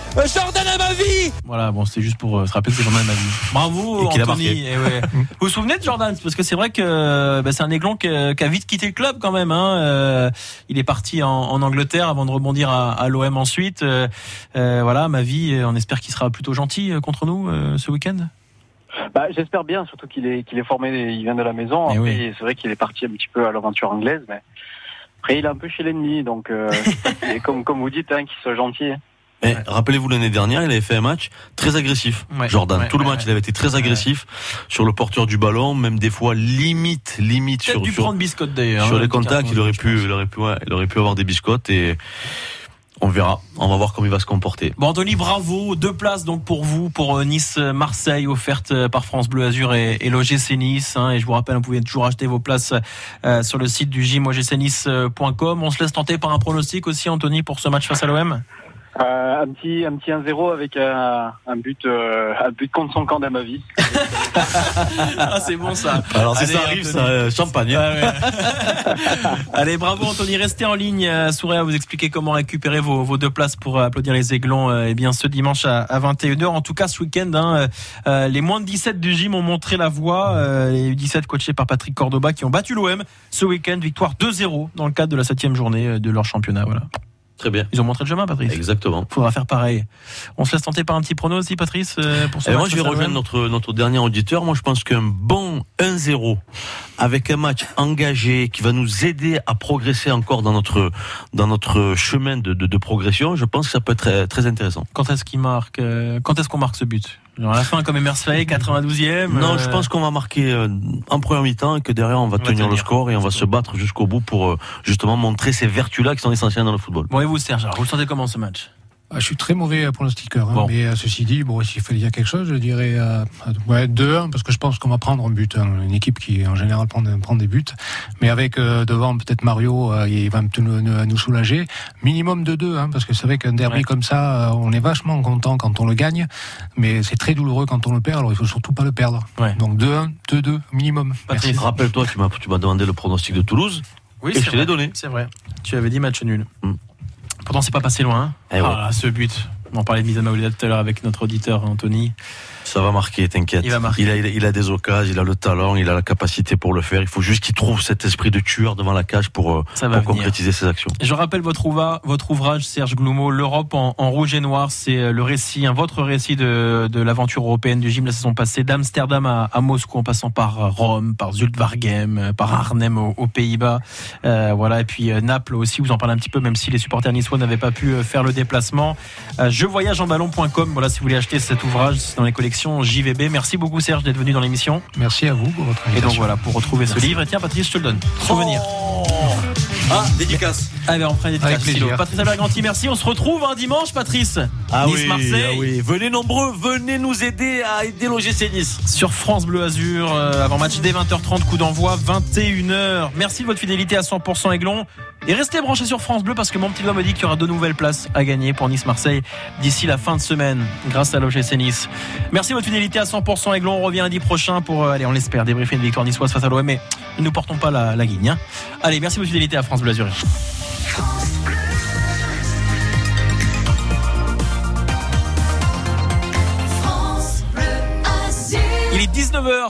Speaker 11: Jordan à ma vie.
Speaker 3: Voilà, bon, c'est juste pour euh, se rappeler que c'est Jordan à ma vie. Bravo,
Speaker 4: Et qu'il a
Speaker 3: Anthony.
Speaker 4: marqué.
Speaker 3: Eh ouais. Vous vous souvenez de Jordan? Parce que c'est vrai que bah, c'est un aiglon qui a, qui a vite quitté le club quand même. Hein. Euh, il est parti en, en Angleterre avant de rebondir à, à l'O M ensuite. Euh, euh, voilà, ma vie, on espère qu'il sera plutôt gentil contre nous euh, ce week-end.
Speaker 24: Bah, j'espère bien, surtout qu'il est, qu'il est formé, il vient de la maison.
Speaker 3: Eh
Speaker 24: Après,
Speaker 3: oui.
Speaker 24: c'est vrai qu'il est parti un petit peu à l'aventure anglaise, mais après, il est un peu chez l'ennemi, donc, euh, et comme, comme vous dites, hein, qu'il soit gentil.
Speaker 4: Et rappelez-vous l'année dernière, il avait fait un match très agressif.
Speaker 3: Ouais,
Speaker 4: Jordan,
Speaker 3: ouais,
Speaker 4: tout le
Speaker 3: ouais,
Speaker 4: match,
Speaker 3: ouais.
Speaker 4: il avait été très agressif sur le porteur du ballon, même des fois limite, limite
Speaker 3: Peut-être
Speaker 4: sur
Speaker 3: dû
Speaker 4: sur,
Speaker 3: prendre biscotte d'ailleurs.
Speaker 4: sur
Speaker 3: hein,
Speaker 4: les contacts.
Speaker 3: Carton,
Speaker 4: Il aurait
Speaker 3: je
Speaker 4: pu,
Speaker 3: pense.
Speaker 4: il aurait pu, ouais, il aurait pu avoir des biscottes et on verra. On va voir comment il va se comporter.
Speaker 3: Bon, Anthony, bravo. Deux places donc pour vous, pour euh, Nice-Marseille, offertes euh, par France Bleu Azur et, et l'O G C Nice. Hein, et je vous rappelle, vous pouvez toujours acheter vos places euh, sur le site du gym o g c nice point com. On se laisse tenter par un pronostic aussi, Anthony, pour ce match face à l'O M.
Speaker 24: Euh, un petit, un petit un zéro avec un, un but, euh, un but contre son camp d'à vie.
Speaker 3: Ah, c'est bon ça.
Speaker 4: Alors si
Speaker 3: Allez,
Speaker 4: ça arrive,
Speaker 3: Anthony.
Speaker 4: ça, euh, champagne.
Speaker 3: Ah, ouais. Allez, bravo Anthony, restez en ligne. Euh, Souré à vous expliquer comment récupérer vos, vos deux places pour euh, applaudir les Aiglons euh, eh bien, ce dimanche à, à vingt et une heures. En tout cas, ce week-end, hein, euh, les moins de dix-sept du gym ont montré la voie. Euh, les U dix-sept coachés par Patrick Cordoba qui ont battu l'O M ce week-end. Victoire deux zéro dans le cadre de la septième journée de leur championnat. Voilà.
Speaker 4: Très bien.
Speaker 3: Ils ont montré le chemin, Patrice.
Speaker 4: Exactement.
Speaker 3: Faudra faire pareil. On se laisse tenter par un petit prono aussi, Patrice, euh, pour ce
Speaker 4: Et
Speaker 3: match
Speaker 4: moi, je vais
Speaker 3: face à l'O M.
Speaker 4: rejoindre notre, notre dernier auditeur. Moi, je pense qu'un bon un zéro avec un match engagé qui va nous aider à progresser encore dans notre, dans notre chemin de, de, de progression, je pense que ça peut être très, très intéressant.
Speaker 3: Quand est-ce qu'il marque euh, Quand est-ce qu'on marque ce but? Genre à la fin, comme Emersfaye, quatre-vingt-douzième.
Speaker 4: Non,
Speaker 3: euh,
Speaker 4: je pense qu'on va marquer euh, en première mi-temps et que derrière, on va,
Speaker 3: On va
Speaker 4: tenir, le
Speaker 3: tenir.
Speaker 4: score et on va se battre jusqu'au bout pour euh, justement montrer ces vertus-là qui sont essentielles dans le football.
Speaker 3: Bon, et vous, Serge, alors, vous le sentez comment ce match?
Speaker 5: Ah, je suis très mauvais pronostiqueur, hein,
Speaker 3: Bon.
Speaker 5: mais euh, ceci dit, bon, s'il fallait dire quelque chose, je dirais euh, ouais, deux un, parce que je pense qu'on va prendre un but. Hein, une équipe qui, en général, prend, prend des buts, mais avec euh, devant peut-être Mario, euh, il va nous, nous, nous soulager. Minimum de deux, hein, parce que c'est vrai qu'un derby
Speaker 3: Ouais.
Speaker 5: comme ça, euh, on est vachement content quand on le gagne, mais c'est très douloureux quand on le perd, alors il faut surtout pas le perdre.
Speaker 3: Ouais.
Speaker 5: Donc deux un, deux deux, minimum.
Speaker 3: Patrice.
Speaker 4: Rappelle-toi, tu m'as, tu m'as demandé le pronostic de Toulouse.
Speaker 3: Oui,
Speaker 4: Et
Speaker 3: c'est
Speaker 4: je te l'ai
Speaker 3: vrai.
Speaker 4: donné.
Speaker 3: C'est vrai. Tu avais dit match nul.
Speaker 4: Mm.
Speaker 3: Pourtant, c'est pas passé loin. Hein.
Speaker 4: Eh ouais.
Speaker 3: Ah, là, ce but. On en parlait de Misa Maoulia tout à l'heure avec notre auditeur Anthony.
Speaker 4: Ça va marquer, t'inquiète.
Speaker 3: Il va marquer.
Speaker 4: Il a, il a, il a des occasions, il a le talent, il a la capacité pour le faire. Il faut juste qu'il trouve cet esprit de tueur devant la cage pour, euh,
Speaker 3: Ça va
Speaker 4: pour
Speaker 3: venir.
Speaker 4: concrétiser ses actions.
Speaker 3: Je rappelle votre, ouva- votre ouvrage, Serge Gloumeau, L'Europe en, en rouge et noir. C'est le récit, hein, votre récit de, de l'aventure européenne du gym la saison passée, d'Amsterdam à, à Moscou, en passant par Rome, par Zultvargem, par Arnhem aux, aux Pays-Bas. Euh, voilà, et puis euh, Naples aussi, vous en parlez un petit peu, même si les supporters niçois n'avaient pas pu euh, faire le déplacement. Euh, je voyage en ballon point com, voilà, si vous voulez acheter cet ouvrage, c'est dans les collections J V B. Merci beaucoup Serge d'être venu dans l'émission.
Speaker 5: Merci à vous pour votre invitation.
Speaker 3: Et donc voilà, pour retrouver ce
Speaker 5: Merci.
Speaker 3: livre, et tiens Patrice, je te le donne. Souvenir.
Speaker 4: Ah, dédicace.
Speaker 3: Ah ben on prend une dédicace.
Speaker 5: Avec plaisir.
Speaker 3: Stylo. Patrice Aberganti, merci. On se retrouve un dimanche, Patrice.
Speaker 4: Ah oui,
Speaker 3: Nice-Marseille.
Speaker 4: ah oui. Venez nombreux, venez nous aider à aider l'O G C Nice.
Speaker 3: Sur France Bleu Azur, euh, avant match dès vingt heures trente, coup d'envoi vingt et une heures. Merci de votre fidélité à cent pour cent Aiglon. Et restez branchés sur France Bleu parce que mon petit doigt me dit qu'il y aura deux nouvelles places à gagner pour Nice-Marseille d'ici la fin de semaine grâce à l'O G C Nice. Merci de votre fidélité à cent pour cent Aiglon. On revient lundi prochain pour, euh, allez, on l'espère, débriefer une victoire niçoise face à l'O M. Mais ne nous portons pas la, la guigne. Hein. Allez, merci de votre fidélité à France Bleu Azur. Il est dix-neuf heures.